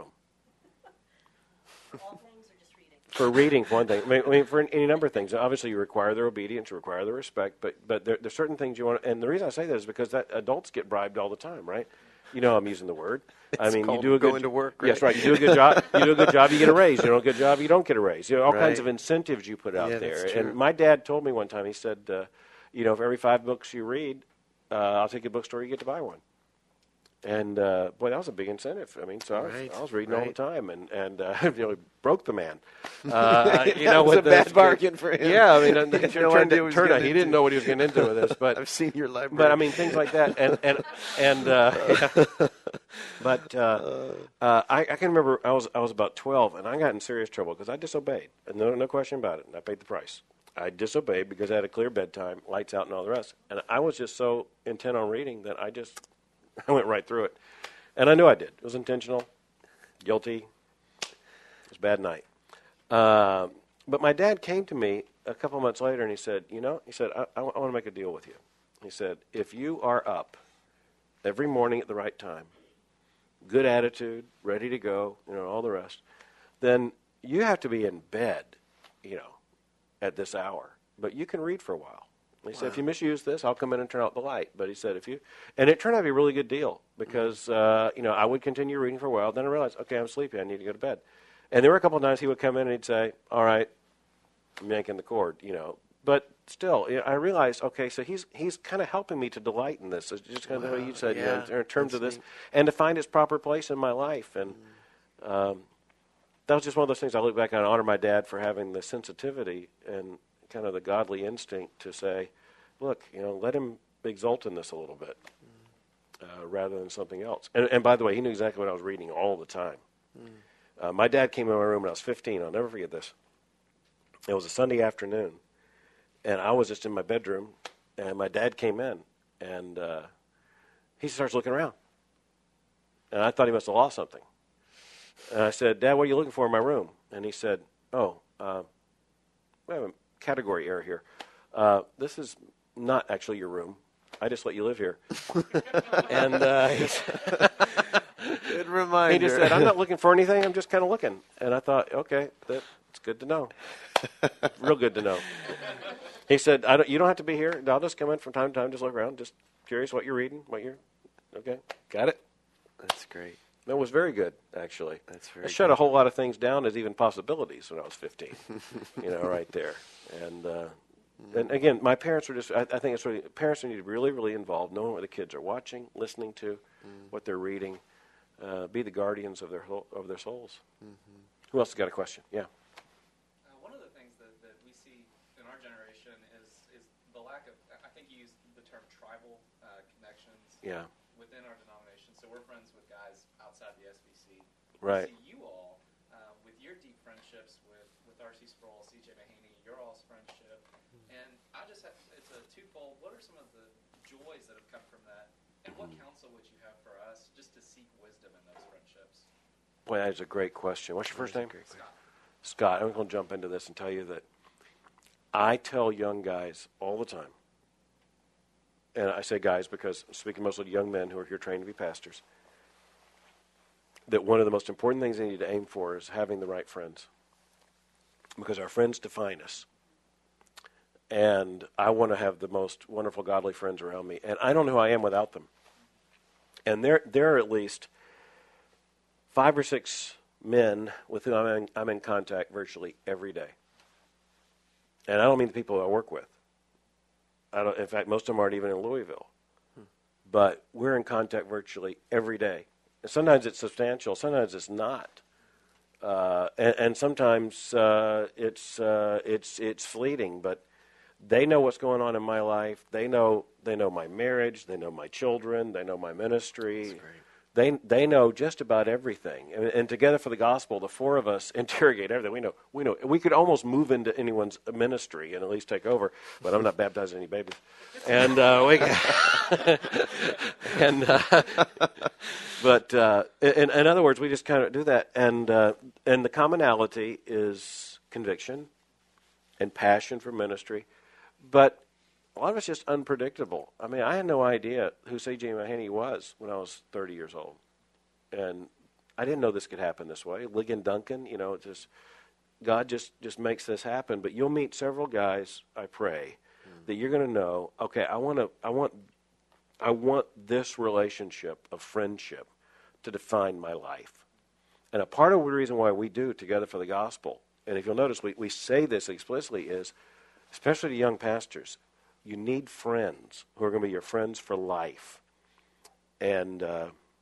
All things or just reading? For reading, for one thing. I mean, I mean, for any number of things. Obviously, you require their obedience, you require their respect, but but there, there's certain things you want. And the reason I say that is because that adults get bribed all the time, right? You know, I'm using the word. I It's mean, you called do a good going to work, Yes, right? right. You do a good job. You do a good job. You get a raise. You do a good job. You don't get a raise. You know, all Right. kinds of incentives you put out Yeah, there. that's true. And my dad told me one time. He said, uh, you know, for every five books you read, uh, I'll take you to a bookstore. You get to buy one. And uh, boy, that was a big incentive. I mean, so I was, Right, I was reading all the right. time, and and uh, you know, broke the man. Uh, you That know, was with a this- bad bargain for him. Yeah, I mean, and He it had turned, no idea what he was turned out getting he didn't into. know what he was getting into with this, but I've seen your library. but I mean things like that, and and and uh, yeah. but uh, uh, I, I can remember I was I was about twelve, and I got in serious trouble because I disobeyed, and no no question about it, and I paid the price. I disobeyed because I had a clear bedtime, lights out, and all the rest, and I was just so intent on reading that I just I went right through it, and I knew I did. It was intentional, guilty. It was a bad night. Uh, but my dad came to me a couple months later, and he said, you know, he said, I, I, I want to make a deal with you. He said, if you are up every morning at the right time, good attitude, ready to go, you know, all the rest, then you have to be in bed, you know, at this hour. But you can read for a while. He said, if you misuse this, I'll come in and turn out the light. But he said, if you, and it turned out to be a really good deal because, uh, you know, I would continue reading for a while. Then I realized, okay, I'm sleepy. I need to go to bed. And there were a couple of times he would come in and he'd say, all right, I'm yanking the cord, you know. But still, you know, I realized, okay, so he's he's kind of helping me to delight in this. It's just kind of the way you said, you know, yeah, in terms of that's this, neat. and to find its proper place in my life. And um, that was just one of those things I look back and I honor my dad for having the sensitivity and kind of the godly instinct to say, look, you know, let him exult in this a little bit uh, rather than something else. And, and by the way, he knew exactly what I was reading all the time. Uh, my dad came in my room when I was fifteen. I'll never forget this. It was a Sunday afternoon, and I was just in my bedroom, and my dad came in, and uh, he starts looking around. And I thought he must have lost something. And I said, Dad, what are you looking for in my room? And he said, oh, uh, we have a category error here. Uh, this is not actually your room. I just let you live here. and uh, he said, Good reminder. he just said, I'm not looking for anything. I'm just kind of looking. And I thought, okay, that's good to know. Real good to know. He said, I don't, you don't have to be here. I'll just come in from time to time, just look around, just curious what you're reading, what you're, okay, got it. That's great. That was very good, actually. That's very I shut good. a whole lot of things down as even possibilities when I was fifteen, you know, right there. And uh, and again, my parents were just, I, I think it's really, parents need to be really, really involved, knowing what the kids are watching, listening to, what they're reading, uh, be the guardians of their whole- of their souls. Mm-hmm. Who else has got a question? Yeah. Uh, one of the things that, that we see in our generation is is the lack of, I think you used the term tribal uh, connections Yeah. within our denomination. So we're friends with guys outside the S B C. Right. We see you all uh, with your deep friendships with, with R C Sproul, C J Mahaney, your all's friendship. And I just have, it's a twofold. What are some of the joys that have come from that? And what counsel would you have for us just to seek wisdom in those friendships? Boy, that is a great question. What's your first That is name? a great question. Scott. I'm going to jump into this and tell you that I tell young guys all the time, and I say guys because I'm speaking mostly to young men who are here trained to be pastors, that one of the most important things they need to aim for is having the right friends. Because our friends define us. And I want to have the most wonderful, godly friends around me. And I don't know who I am without them. And there, there are at least five or six men with whom I'm in, I'm in contact virtually every day. And I don't mean the people I work with. I don't, in fact, most of them aren't even in Louisville. Hmm. But we're in contact virtually every day. And sometimes it's substantial. Sometimes it's not. Uh, and, and sometimes uh, it's uh, it's it's fleeting. But they know what's going on in my life. They know they know my marriage. They know my children. They know my ministry. They they know just about everything. And, and together for the gospel, the four of us interrogate everything. We know we know we could almost move into anyone's ministry and at least take over. But I'm not baptizing any babies. And uh, we and uh, but uh, in, in other words, we just kind of do that. And uh, and the commonality is conviction and passion for ministry. But a lot of it's just unpredictable. I mean, I had no idea who C J Mahaney was when I was thirty years old. And I didn't know this could happen this way. Ligon Duncan, you know, it's just, God just, just makes this happen. But you'll meet several guys, I pray, mm. that you're going to know, okay, I want to, I want, I want this relationship of friendship to define my life. And a part of the reason why we do Together for the Gospel, and if you'll notice, we, we say this explicitly, is, especially to young pastors, you need friends who are going to be your friends for life. And uh,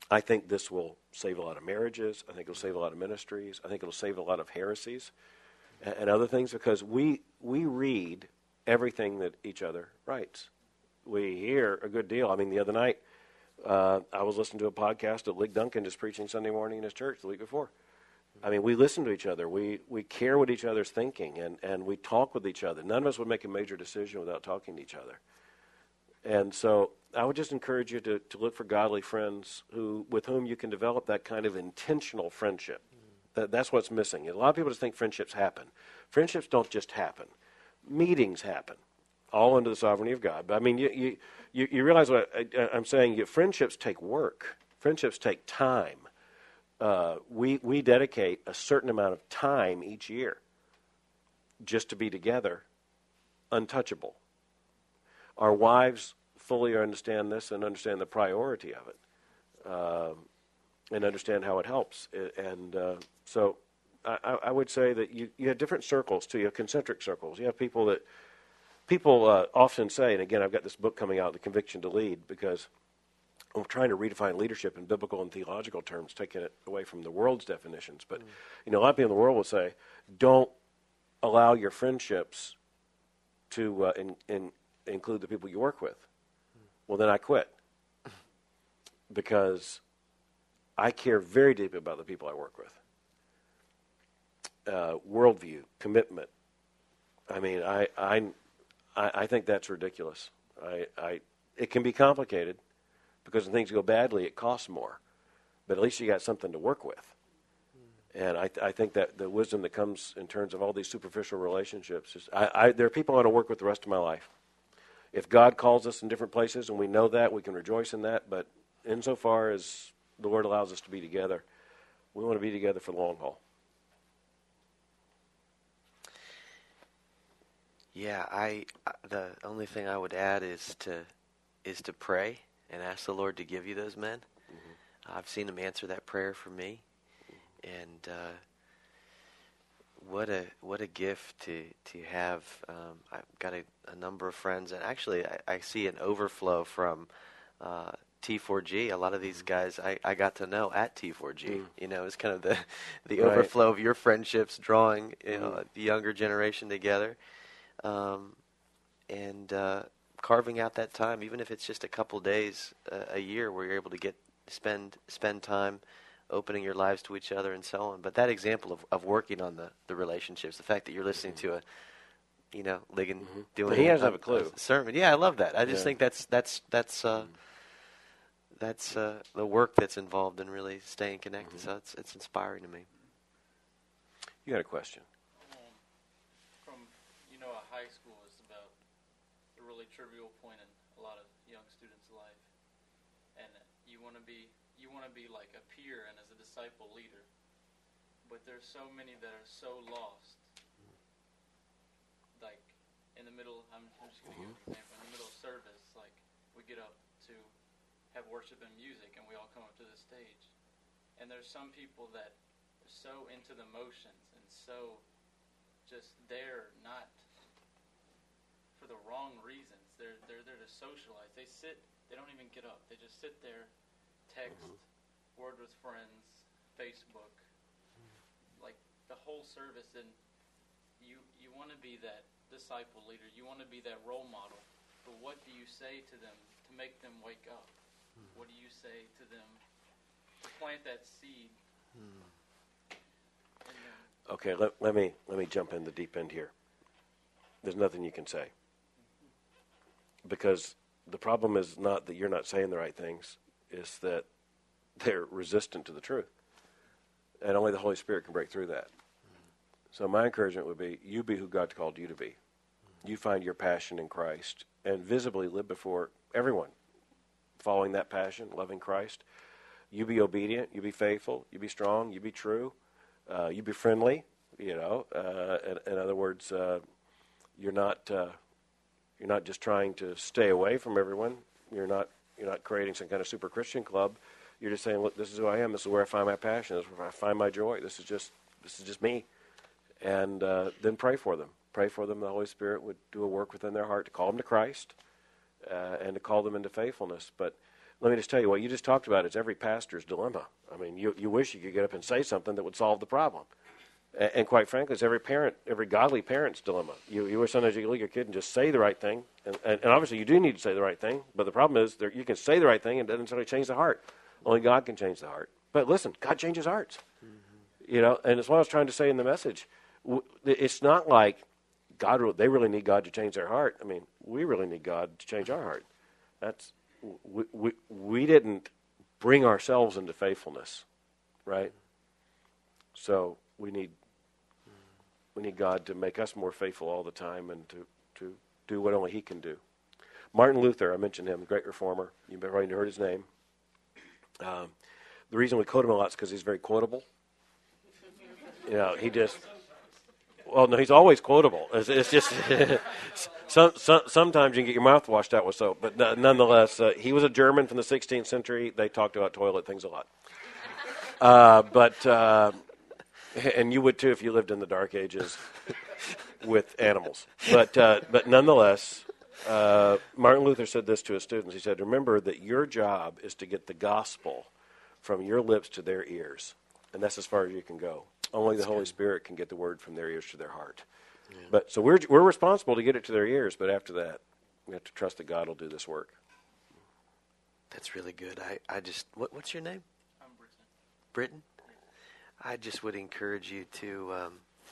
I think this will save a lot of marriages. I think it'll save a lot of ministries. I think it'll save a lot of heresies and, and other things, because we we read everything that each other writes. We hear a good deal. I mean, the other night, uh, I was listening to a podcast that Lig Duncan is preaching Sunday morning in his church the week before. I mean, we listen to each other. We we care what each other's thinking, and, and we talk with each other. None of us would make a major decision without talking to each other. And so I would just encourage you to, to look for godly friends who with whom you can develop that kind of intentional friendship. Mm. That, that's what's missing. A lot of people just think friendships happen. Friendships don't just happen. Meetings happen, all under the sovereignty of God. But I mean, you you, you, you realize what I, I, I'm saying. You, friendships take work. Friendships take time. Uh, we we dedicate a certain amount of time each year just to be together, untouchable. Our wives fully understand this and understand the priority of it, uh, and understand how it helps. And uh, so I, I would say that you, you have different circles too. You have concentric circles. You have people that people uh, often say, and again, I've got this book coming out, The Conviction to Lead, because I'm trying to redefine leadership in biblical and theological terms, taking it away from the world's definitions. But, mm. you know, a lot of people in the world will say, don't allow your friendships to uh, in, in, include the people you work with. Mm. Well, then I quit. Because I care very deeply about the people I work with. Uh, worldview, commitment. I mean, I, I, I think that's ridiculous. I, I, it can be complicated. Because when things go badly, it costs more. But at least you got something to work with. Mm. And I, I think that the wisdom that comes in terms of all these superficial relationships is, I, I, there are people I want to work with the rest of my life. If God calls us in different places and we know that, we can rejoice in that. But insofar as the Lord allows us to be together, we want to be together for the long haul. Yeah, I. The only thing I would add is to is to pray. And ask the Lord to give you those men. Mm-hmm. I've seen Him answer that prayer for me, and uh, what a what a gift to to have. Um, I've got a, a number of friends, and actually, I, I see an overflow from uh, T four G. A lot of these guys I, I got to know at T four G. Mm. You know, it's kind of the the right. overflow of your friendships, drawing you know mm. the younger generation together, um, and. Uh, carving out that time, even if it's just a couple days uh, a year where you're able to get spend spend time opening your lives to each other and so on. But that example of, of working on the, the relationships, the fact that you're listening mm-hmm. to a, you know, Ligon mm-hmm. doing he doesn't a, have a clue. a sermon. Yeah, I love that. I just yeah. think that's that's that's uh, mm-hmm. that's uh, the work that's involved in really staying connected. Mm-hmm. So it's it's inspiring to me. You got a question? Um, from you know, a high school is about a really trivial point in a lot of young students' life, and you want to be you want to be like a peer and as a disciple leader, but there's so many that are so lost. Like in the middle, I'm, I'm just going to give an example. In the middle of service, like we get up to have worship and music, and we all come up to the stage, and there's some people that are so into the motions and so just there, not for the wrong reasons. They're they're there to socialize. They sit. They don't even get up. They just sit there, text, mm-hmm. word with friends, Facebook, mm-hmm. like the whole service. And you you want to be that disciple leader. You want to be that role model. But what do you say to them to make them wake up? Mm-hmm. What do you say to them to plant that seed? Mm-hmm. Okay, let, let me let me jump in the deep end here. There's nothing you can say. Because the problem is not that you're not saying the right things, it's that they're resistant to the truth. And only the Holy Spirit can break through that. So my encouragement would be, you be who God's called you to be. You find your passion in Christ and visibly live before everyone, following that passion, loving Christ. You be obedient, you be faithful, you be strong, you be true. Uh, you be friendly, you know. Uh, in, in other words, uh, you're not uh, you're not just trying to stay away from everyone. You're not you're not creating some kind of super Christian club. You're just saying, look, this is who I am. This is where I find my passion. This is where I find my joy. This is just this is just me. And uh, then pray for them. Pray for them. The Holy Spirit would do a work within their heart to call them to Christ uh, and to call them into faithfulness. But let me just tell you, what you just talked about is every pastor's dilemma. I mean, you, you wish you could get up and say something that would solve the problem. And, and quite frankly, it's every parent, every godly parent's dilemma. You, you wish sometimes you could look at your kid and just say the right thing. And, and, and obviously you do need to say the right thing, but the problem is there, you can say the right thing and it doesn't necessarily change the heart. Only God can change the heart. But listen, God changes hearts. Mm-hmm. You know, and it's what I was trying to say in the message. It's not like God, they really need God to change their heart. I mean, we really need God to change our heart. That's we, we, we didn't bring ourselves into faithfulness, right? So we need we need God to make us more faithful all the time and to, to do what only He can do. Martin Luther, I mentioned him, great reformer. You've already heard his name. Um, the reason we quote him a lot is because he's very quotable. You know, he just... Well, no, he's always quotable. It's, it's just some, some, sometimes you can get your mouth washed out with soap, but n- nonetheless, uh, he was a German from the sixteenth century. They talked about toilet things a lot. Uh, but uh, and you would too if you lived in the Dark Ages with animals. But uh, but nonetheless, uh, Martin Luther said this to his students. He said, "Remember that your job is to get the gospel from your lips to their ears, and that's as far as you can go." Only the Holy Spirit can get the word from their ears to their heart. Yeah. But so we're we're responsible to get it to their ears, but after that, we have to trust that God will do this work. That's really good. I, I just what what's your name? I'm Britton. Britton? I just would encourage you to um,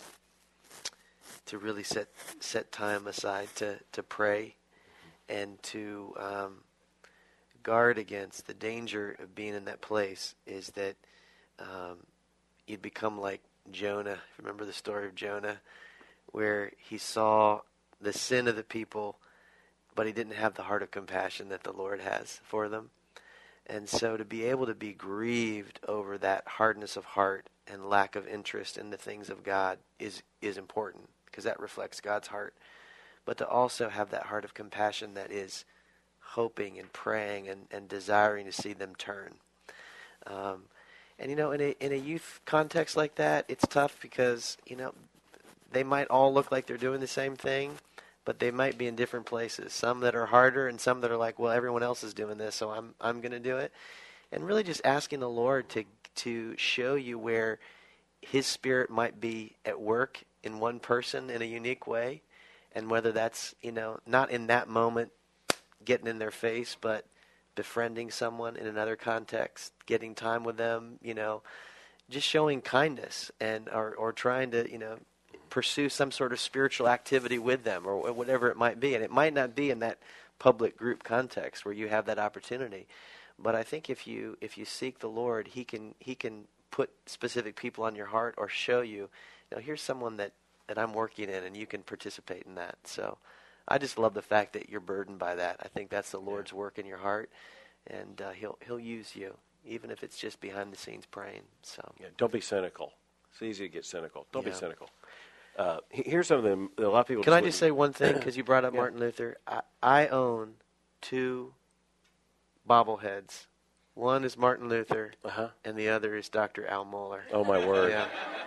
to really set set time aside to, to pray and to um, guard against the danger of being in that place. Is that um, you'd become like Jonah. Remember the story of Jonah, where he saw the sin of the people, but he didn't have the heart of compassion that the Lord has for them. And so to be able to be grieved over that hardness of heart and lack of interest in the things of God is is important, because that reflects God's heart. But to also have that heart of compassion that is hoping and praying and, and desiring to see them turn. Um, And, you know, in a in a youth context like that, it's tough because, you know, they might all look like they're doing the same thing, but they might be in different places. Some that are harder and some that are like, well, everyone else is doing this, so I'm I'm going to do it. And really just asking the Lord to to show you where His Spirit might be at work in one person in a unique way, and whether that's, you know, not in that moment getting in their face, but befriending someone in another context, getting time with them, you know, just showing kindness and or, or trying to, you know, pursue some sort of spiritual activity with them or whatever it might be. And it might not be in that public group context where you have that opportunity. But I think if you if you seek the Lord, he can he can put specific people on your heart or show you, you know, here's someone that, that I'm working in and you can participate in that. So I just love the fact that you're burdened by that. I think that's the Lord's yeah. work in your heart, and uh, he'll he'll use you, even if it's just behind the scenes praying. So yeah, don't be cynical. It's easy to get cynical. Don't yeah. be cynical. Uh, here's some of them. A lot of people. Can just I just say one thing? Because you brought up yeah. Martin Luther. I, I own two bobbleheads. One is Martin Luther, uh-huh. and the other is Doctor Al Mohler. Oh my word! Yeah.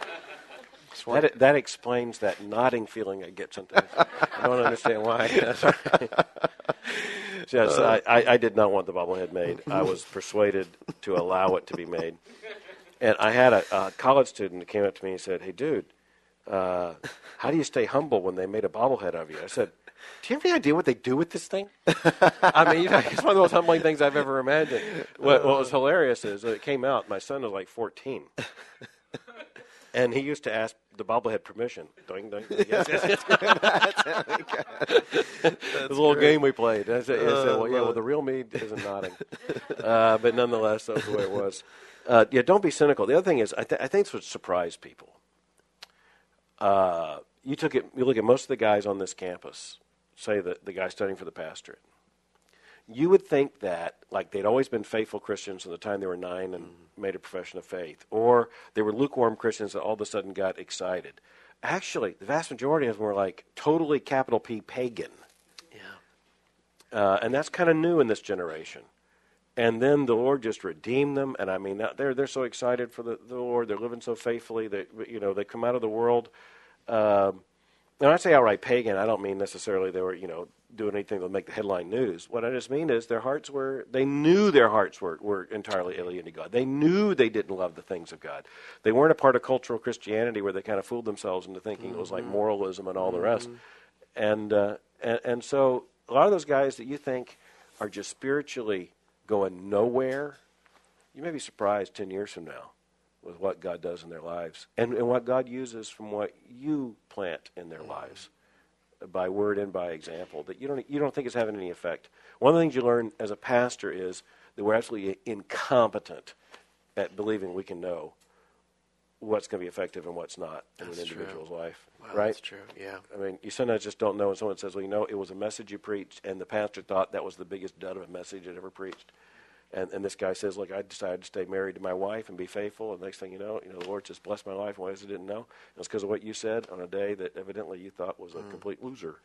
That that explains that nodding feeling I get sometimes. I don't understand why. Yes, I, I, I did not want the bobblehead made. I was persuaded to allow it to be made. And I had a, a college student that came up to me and said, "Hey, dude, uh, how do you stay humble when they made a bobblehead of you?" I said, "Do you have any idea what they do with this thing?" I mean, you know, it's one of the most humbling things I've ever imagined. What, what was hilarious is that it came out, my son was like fourteen. And he used to ask the bobblehead permission. Doing, doing, doing. Yes, yes, yes. This little great. game we played. I said, I said well, yeah, well, the real me isn't nodding. Uh, but nonetheless, that was the way it was. Uh, yeah, don't be cynical. The other thing is, I, th- I think it's what surprised people. Uh, you took it. You look at most of the guys on this campus, say the, the guy studying for the pastorate. You would think that, like, they'd always been faithful Christians from the time they were nine and mm-hmm. made a profession of faith. Or they were lukewarm Christians that all of a sudden got excited. Actually, the vast majority of them were, like, totally capital P pagan. Yeah. Uh, and that's kind of new in this generation. And then the Lord just redeemed them. And, I mean, they're they're so excited for the, the Lord. They're living so faithfully that, you know, they come out of the world. Um, when I say outright pagan, I don't mean necessarily they were, you know, doing anything that would make the headline news. What I just mean is their hearts were, they knew their hearts were, were entirely alien to God. They knew they didn't love the things of God. They weren't a part of cultural Christianity where they kind of fooled themselves into thinking mm-hmm. it was like moralism and all mm-hmm. the rest. And, uh, and and so a lot of those guys that you think are just spiritually going nowhere, you may be surprised ten years from now with what God does in their lives and, and what God uses from what you plant in their lives by word and by example that you don't you don't think is having any effect. One of the things you learn as a pastor is that we're absolutely incompetent at believing we can know what's going to be effective and what's not in That's an individual's true. life. Wow, right? That's true, yeah. I mean, you sometimes just don't know when someone says, well, you know, it was a message you preached and the pastor thought that was the biggest dud of a message it ever preached. And, and this guy says, look, I decided to stay married to my wife and be faithful. And the next thing you know, you know, the Lord just blessed my life in ways I didn't know. And it's because of what you said on a day that evidently you thought was a mm. complete loser.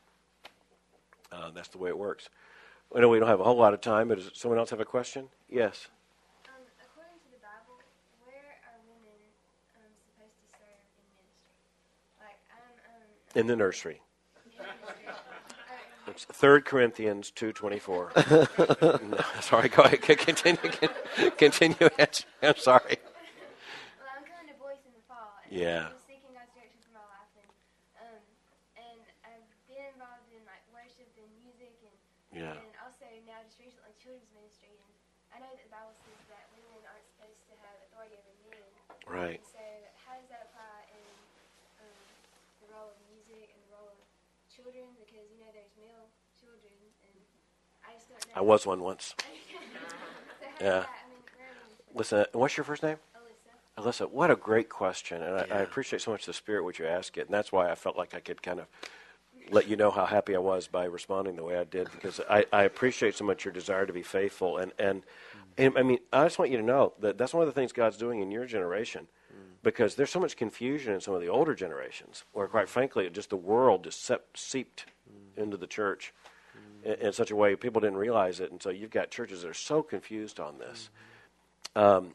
Uh, that's the way it works. I know we don't have a whole lot of time, but does someone else have a question? Yes. Um, according to the Bible, where are women um, supposed to serve in ministry? Like, I'm, um, in the nursery. In the nursery. Uh, It's Third Corinthians two twenty-four. No, sorry, go ahead. Continue. Continue. I'm sorry. Well, I'm kind of voice in the fall. And Yeah. I'm seeking God's direction for my life, and um, and I've been involved in like worship and music, and Yeah. and also now just recently children's ministry. And I know that the Bible says that women aren't supposed to have authority over men. Right. And so, how does that apply in um, the role of music and the role of children? Because you know, there's male children, and I just don't know. I was one once. So how Yeah. does that, I mean, where are we? Listen, what's your first name? Alyssa. Alyssa, what a great question. And I, Yeah. I appreciate so much the spirit which you ask it. And that's why I felt like I could kind of let you know how happy I was by responding the way I did, because I, I appreciate so much your desire to be faithful. And, and, and, I mean, I just want you to know that that's one of the things God's doing in your generation, because there's so much confusion in some of the older generations where, quite frankly, just the world just sep- seeped into the church in, in such a way people didn't realize it. And so you've got churches that are so confused on this. Um,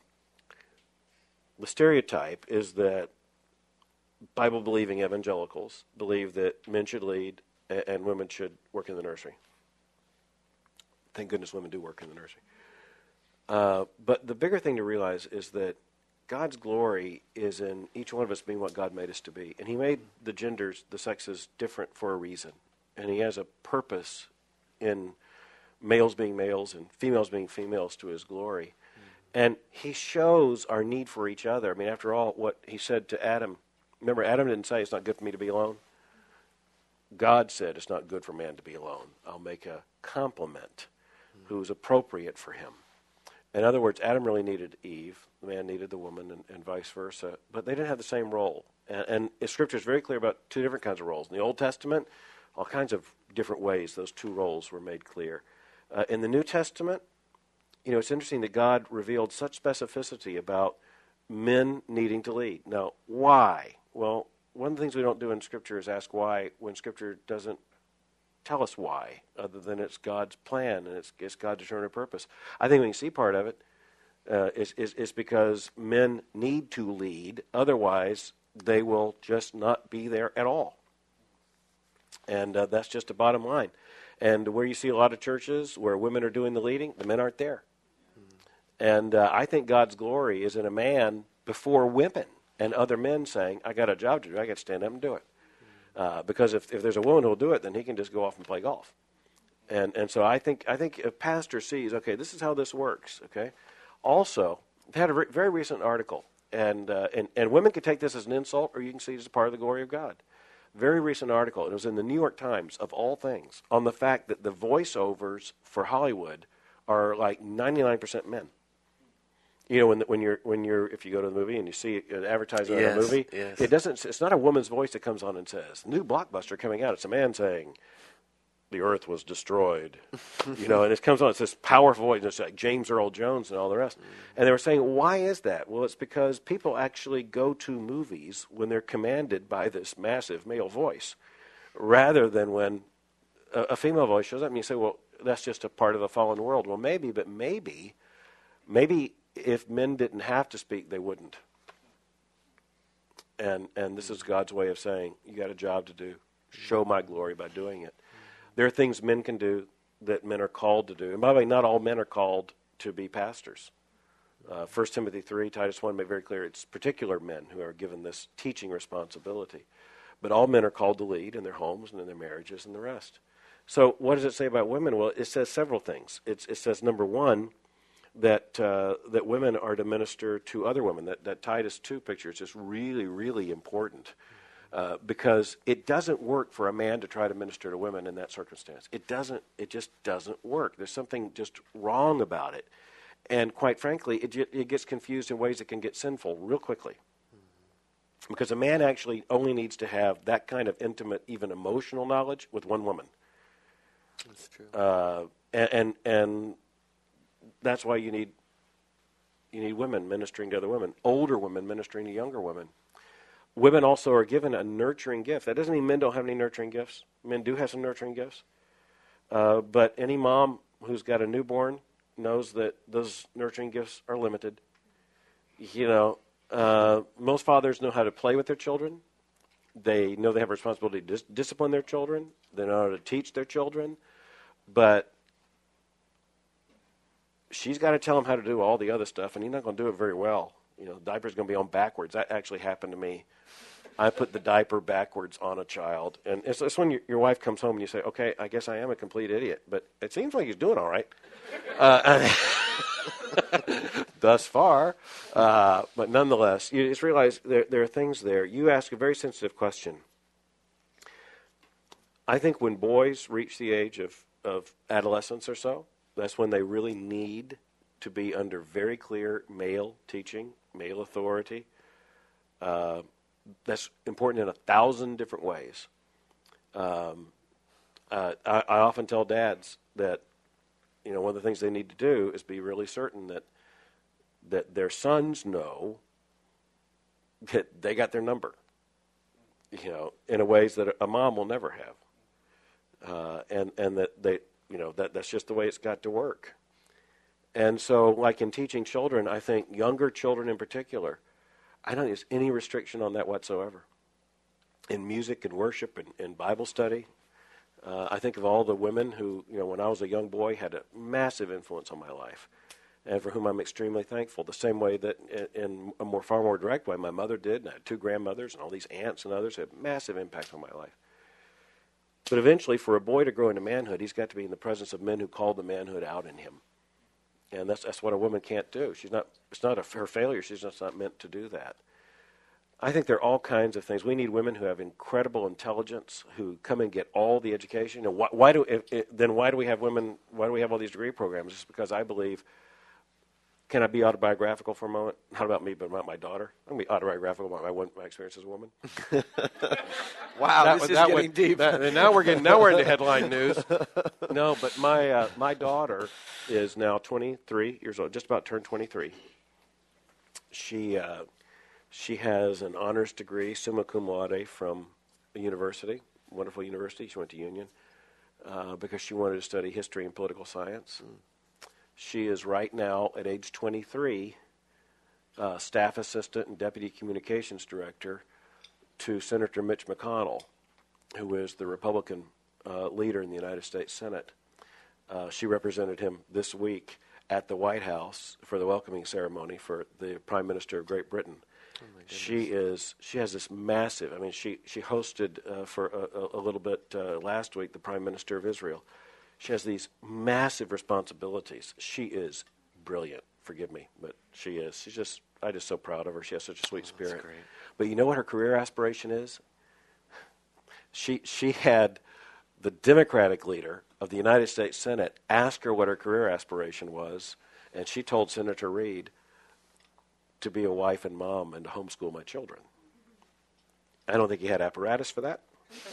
the stereotype is that Bible-believing evangelicals believe that men should lead and, and women should work in the nursery. Thank goodness women do work in the nursery. Uh, but the bigger thing to realize is that God's glory is in each one of us being what God made us to be. And he made the genders, the sexes, different for a reason. And he has a purpose in males being males and females being females to his glory. Mm-hmm. And he shows our need for each other. I mean, after all, what he said to Adam, remember, Adam didn't say it's not good for me to be alone. God said it's not good for man to be alone. I'll make a complement mm-hmm. who's appropriate for him. In other words, Adam really needed Eve. The man needed the woman, and, and vice versa. But they didn't have the same role. And, and Scripture is very clear about two different kinds of roles. In the Old Testament, all kinds of different ways those two roles were made clear. Uh, in the New Testament, you know, it's interesting that God revealed such specificity about men needing to lead. Now, why? Well, one of the things we don't do in Scripture is ask why when Scripture doesn't tell us why, other than it's God's plan and it's, it's God's determined purpose. I think we can see part of it uh, is, is, is because men need to lead, otherwise they will just not be there at all. And uh, that's just a bottom line. And where you see a lot of churches where women are doing the leading, the men aren't there. And uh, I think God's glory is in a man before women and other men saying, I got a job to do, I got to stand up and do it. Uh, because if, if there's a woman who will do it, then he can just go off and play golf. And and so I think I think a pastor sees, okay, this is how this works, okay? Also, they had a re- very recent article, and, uh, and, and women can take this as an insult, or you can see it as a part of the glory of God. Very recent article, it was in the New York Times, of all things, on the fact that the voiceovers for Hollywood are like ninety-nine percent men. You know, when when you're when you're if you go to the movie and you see an advertisement yes, on a movie, yes. it doesn't. It's not a woman's voice that comes on and says, "New blockbuster coming out." It's a man saying, "The Earth was destroyed," you know, and it comes on. It's this powerful voice. And it's like James Earl Jones and all the rest. Mm. And they were saying, "Why is that?" Well, it's because people actually go to movies when they're commanded by this massive male voice, rather than when a, a female voice shows up. And you say, "Well, that's just a part of a fallen world." Well, maybe, but maybe, maybe. If men didn't have to speak, they wouldn't. And and this is God's way of saying, you got a job to do. show my glory by doing it. There are things men can do that men are called to do. And by the way, not all men are called to be pastors. Uh, First Timothy three, Titus one make very clear it's particular men who are given this teaching responsibility. But all men are called to lead in their homes and in their marriages and the rest. So what does it say about women? Well, it says several things. It's, it says, number one, that uh, that women are to minister to other women. That, that Titus two picture is just really, really important uh, because it doesn't work for a man to try to minister to women in that circumstance. It doesn't. It just doesn't work. There's something just wrong about it. And quite frankly, it, it gets confused in ways that can get sinful real quickly. Because a man actually only needs to have that kind of intimate, even emotional knowledge with one woman. That's true. Uh, and, and and that's why you need you need women ministering to other women, older women ministering to younger women. Women also are given a nurturing gift. That doesn't mean men don't have any nurturing gifts. Men do have some nurturing gifts. Uh, but any mom who's got a newborn knows that those nurturing gifts are limited. You know, uh, most fathers know how to play with their children. They know they have a responsibility to dis- discipline their children. They know how to teach their children. But she's got to tell him how to do all the other stuff, and he's not going to do it very well. You know, the diaper's going to be on backwards. That actually happened to me. I put the diaper backwards on a child. And it's, it's when your, your wife comes home and you say, okay, I guess I am a complete idiot, but it seems like he's doing all right. Uh, thus far. Uh, but nonetheless, you just realize there, there are things there. You ask a very sensitive question. I think when boys reach the age of, of adolescence or so, that's when they really need to be under very clear male teaching, male authority. Uh, that's important in a thousand different ways. Um, uh, I, I often tell dads that, you know, one of the things they need to do is be really certain that that their sons know that they got their number, you know, in a ways that a mom will never have, uh, and and that they, you know, that that's just the way it's got to work. And so, like in teaching children, I think younger children in particular, I don't think there's any restriction on that whatsoever. In music and worship and, and Bible study, uh, I think of all the women who, you know, when I was a young boy, had a massive influence on my life, and for whom I'm extremely thankful. The same way that, in, in a more far more direct way, my mother did, and I had two grandmothers, and all these aunts and others had massive impact on my life. But eventually, for a boy to grow into manhood, he's got to be in the presence of men who call the manhood out in him. And that's that's what a woman can't do. She's not. It's not a, her failure. She's just not meant to do that. I think there are all kinds of things. We need women who have incredible intelligence, who come and get all the education. You know, why, why do if, if, then why do we have women? Why do we have all these degree programs? Just because I believe. Can I be autobiographical for a moment? Not about me, but about my daughter. I'm going to be autobiographical about my, my experience as a woman. Wow, that, this is that getting would, deep. That, and now we're getting now we're into headline news. No, but my uh, my daughter is now twenty-three years old, just about turned twenty-three. She uh, she has an honors degree, summa cum laude, from a university, wonderful university. She went to Union uh, because she wanted to study history and political science. And she is right now at age twenty-three, uh, staff assistant and deputy communications director to Senator Mitch McConnell, who is the Republican uh, leader in the United States Senate. Uh, she represented him this week at the White House for the welcoming ceremony for the Prime Minister of Great Britain. Oh my goodness. She is. She has this massive. I mean, she she hosted uh, for a, a little bit uh, last week the Prime Minister of Israel. She has these massive responsibilities. She is brilliant. Forgive me, but she is. She's just. I'm just so proud of her. She has such a sweet Oh, spirit. that's great. But you know what her career aspiration is? She she had the Democratic leader of the United States Senate ask her what her career aspiration was, and she told Senator Reid to be a wife and mom and to homeschool my children. I don't think he had apparatus for that.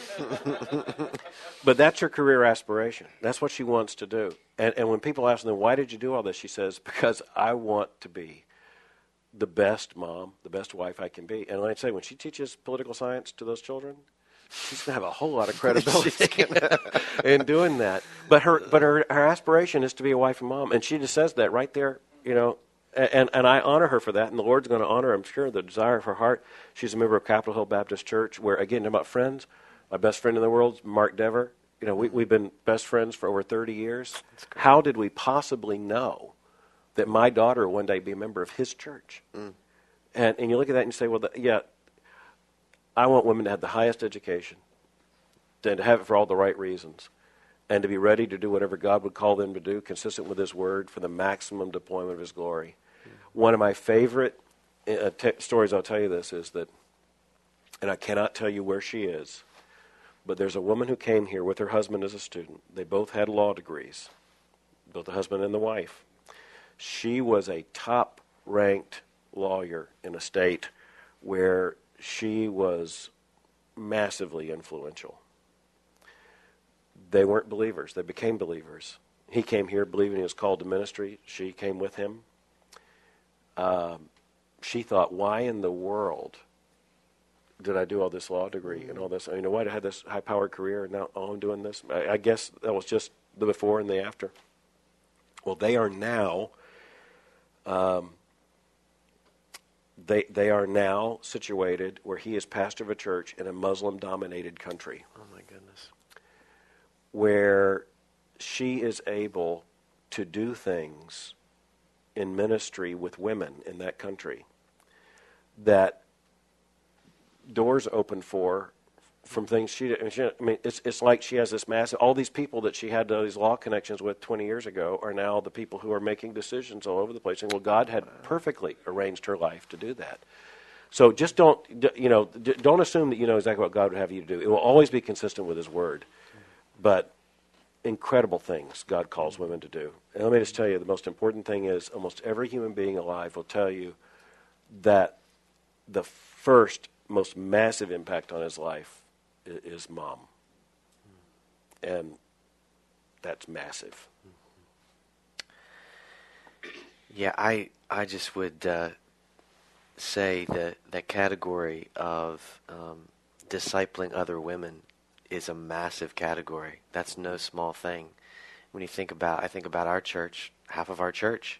But that's her career aspiration. That's what she wants to do. And, and when people ask them, why did you do all this? She says, because I want to be the best mom, the best wife I can be. And like I say, when she teaches political science to those children, she's going to have a whole lot of credibility in doing that. But her but her, her aspiration is to be a wife and mom. And she just says that right there, you know. And, and I honor her for that, and the Lord's going to honor, I'm sure, the desire of her heart. She's a member of Capitol Hill Baptist Church, where, again, about friends, My best friend in the world is Mark Dever. You know, we, we've been best friends for over thirty years. How did we possibly know that my daughter will one day be a member of his church? Mm. And and you look at that and you say, well, the, yeah, I want women to have the highest education, and to have it for all the right reasons, and to be ready to do whatever God would call them to do, consistent with His Word, for the maximum deployment of His glory. Mm. One of my favorite uh, t- stories, I'll tell you this, is that, and I cannot tell you where she is, but there's a woman who came here with her husband as a student. They both had law degrees, both the husband and the wife. She was a top-ranked lawyer in a state where she was massively influential. They weren't believers. They became believers. He came here believing he was called to ministry. She came with him. Um, she thought, why in the world did I do all this law degree and all this? You know, why did I have this high-powered career and now oh, I'm doing this? I, I guess that was just the before and the after. Well, they are now, um, they they are now situated where he is pastor of a church in a Muslim-dominated country. Oh my goodness. Where she is able to do things in ministry with women in that country that doors open for from things she did. I mean, it's it's like she has this massive, all these people that she had these law connections with twenty years ago are now the people who are making decisions all over the place. And well, God had perfectly arranged her life to do that. So just don't, you know, don't assume that you know exactly what God would have you to do. It will always be consistent with His Word. But incredible things God calls women to do. And let me just tell you, the most important thing is almost every human being alive will tell you that the first most massive impact on his life is, is mom. And that's massive. Yeah, I I just would uh, say that that category of um, discipling other women is a massive category. That's no small thing. When you think about, I think about our church, half of our church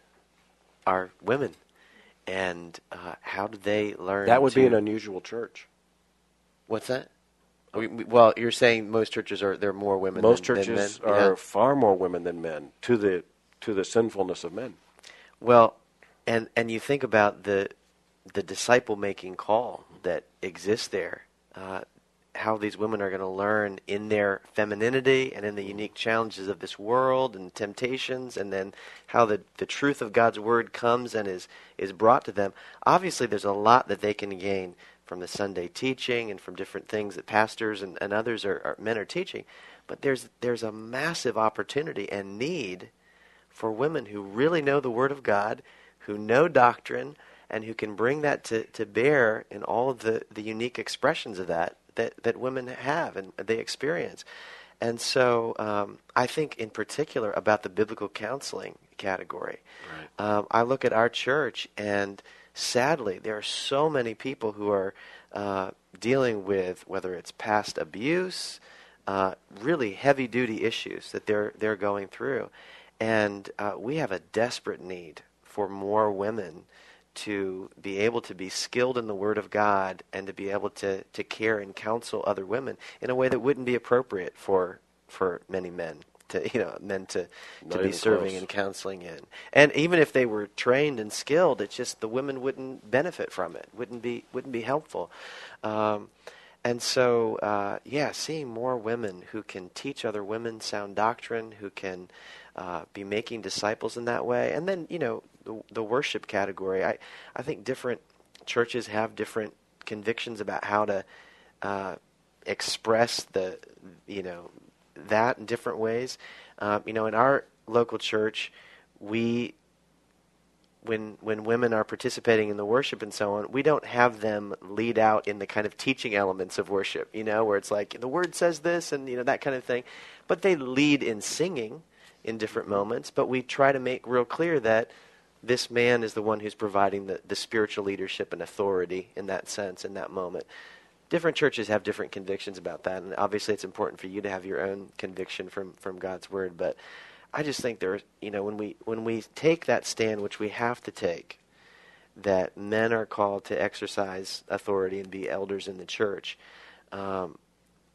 are women. And uh, how do they learn That would to, be an unusual church. What's that? We, we, well, you're saying most churches are, there are more women Most than, churches than men? are Yeah. far more women than men to the to the sinfulness of men. Well, and and you think about the the disciple making call that exists there, uh, how these women are going to learn in their femininity and in the unique challenges of this world and temptations, and then how the, the truth of God's word comes and is is brought to them. Obviously, there's a lot that they can gain from the Sunday teaching and from different things that pastors and, and others are, are men are teaching, but there's there's a massive opportunity and need for women who really know the Word of God, who know doctrine, and who can bring that to, to bear in all of the, the unique expressions of that, that that women have and they experience. And so um, I think in particular about the biblical counseling category. Right. Um, I look at our church, and sadly there are so many people who are uh, dealing with, whether it's past abuse, uh, really heavy-duty issues that they're they're going through. And uh, we have a desperate need for more women to be able to be skilled in the Word of God and to be able to, to care and counsel other women in a way that wouldn't be appropriate for for many men to you know men to, to be serving close. and counseling in. And even if they were trained and skilled, it's just the women wouldn't benefit from it, wouldn't be wouldn't be helpful. Um, and so, uh, yeah, seeing more women who can teach other women sound doctrine, who can uh, be making disciples in that way, and then you know. The, the worship category, I, I think different churches have different convictions about how to uh, express the, you know, that in different ways. Um, you know, in our local church, we, when when women are participating in the worship and so on, we don't have them lead out in the kind of teaching elements of worship, you know, where it's like the Word says this and you know that kind of thing, but they lead in singing in different moments. But we try to make real clear that this man is the one who's providing the, the spiritual leadership and authority in that sense, in that moment. Different churches have different convictions about that, and obviously it's important for you to have your own conviction from, from God's Word. But I just think there, you know, when we when we take that stand, which we have to take, that men are called to exercise authority and be elders in the church, um,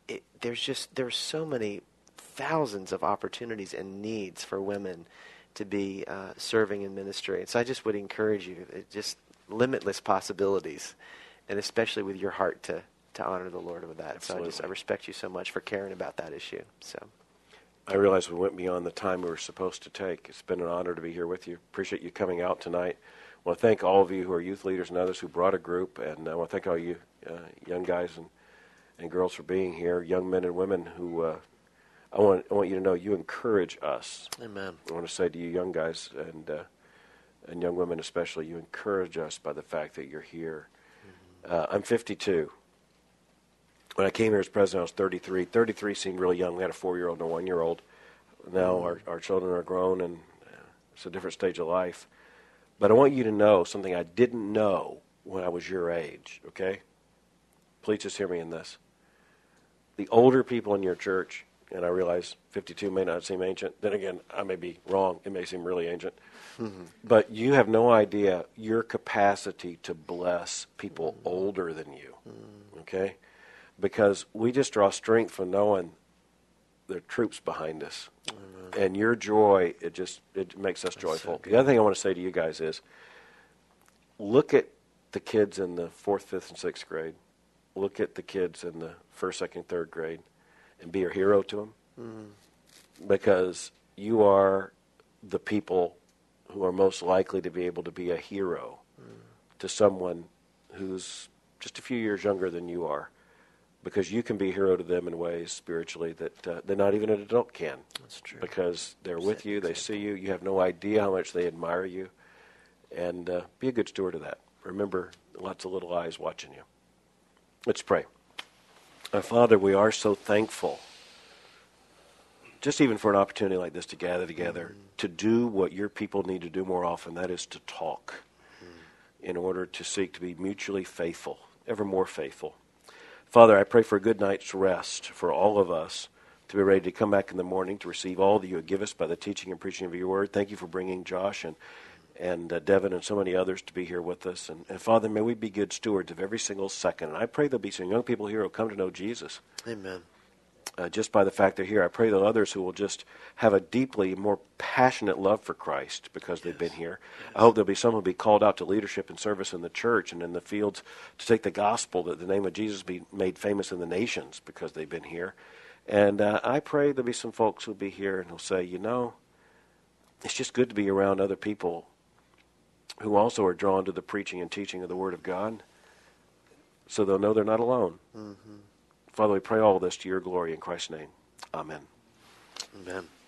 it, there's just there's so many thousands of opportunities and needs for women to be uh, serving in ministry. And so I just would encourage you, it just limitless possibilities, and especially with your heart to, to honor the Lord with that. Absolutely. So I just I respect you so much for caring about that issue. So I realize we went beyond the time we were supposed to take. It's been an honor to be here with you. Appreciate you coming out tonight. I want to thank all of you who are youth leaders and others who brought a group, and I want to thank all you uh, young guys and, and girls for being here, young men and women who uh, I want I want you to know you encourage us. amen. I want to say to you young guys and uh, and young women especially, you encourage us by the fact that you're here. Uh, I'm fifty-two. When I came here as president, I was thirty-three. thirty-three seemed really young. We had a four-year-old and a one-year-old. Now our, our children are grown, and uh, it's a different stage of life. But I want you to know something I didn't know when I was your age, okay? Please just hear me in this. The older people in your church, and I realize fifty-two may not seem ancient. Then again, I may be wrong. It may seem really ancient. Mm-hmm. But you have no idea your capacity to bless people mm-hmm. older than you, mm-hmm. okay? Because we just draw strength from knowing there are troops behind us. Mm-hmm. And your joy, it just it makes us That's joyful. So the other thing I want to say to you guys is, look at the kids in the fourth, fifth, and sixth grade. Look at the kids in the first, second, third grade, and be a hero to them. Mm-hmm. Because you are the people who are most likely to be able to be a hero mm. to someone who's just a few years younger than you are. Because you can be a hero to them in ways spiritually that uh, that not even an adult can. That's true. Because they're with you, they see you, you have no idea how much they admire you. And uh, be a good steward of that. Remember, lots of little eyes watching you. Let's pray. Our Father, we are so thankful, just even for an opportunity like this to gather together, mm-hmm. to do what your people need to do more often, that is to talk, mm-hmm. in order to seek to be mutually faithful, ever more faithful. Father, I pray for a good night's rest for all of us to be ready to come back in the morning to receive all that you would give us by the teaching and preaching of your word. Thank you for bringing Josh and and uh, Devin and so many others to be here with us. And, and Father, may we be good stewards of every single second. And I pray there'll be some young people here who will come to know Jesus. Amen. Uh, just by the fact they're here. I pray that others who will just have a deeply more passionate love for Christ because they've yes. been here. Yes. I hope there'll be some who will be called out to leadership and service in the church and in the fields to take the gospel, that the name of Jesus be made famous in the nations because they've been here. And uh, I pray there'll be some folks who'll be here and who'll say, you know, it's just good to be around other people who also are drawn to the preaching and teaching of the Word of God, so they'll know they're not alone. Mm-hmm. Father, we pray all this to your glory in Christ's name. Amen. Amen.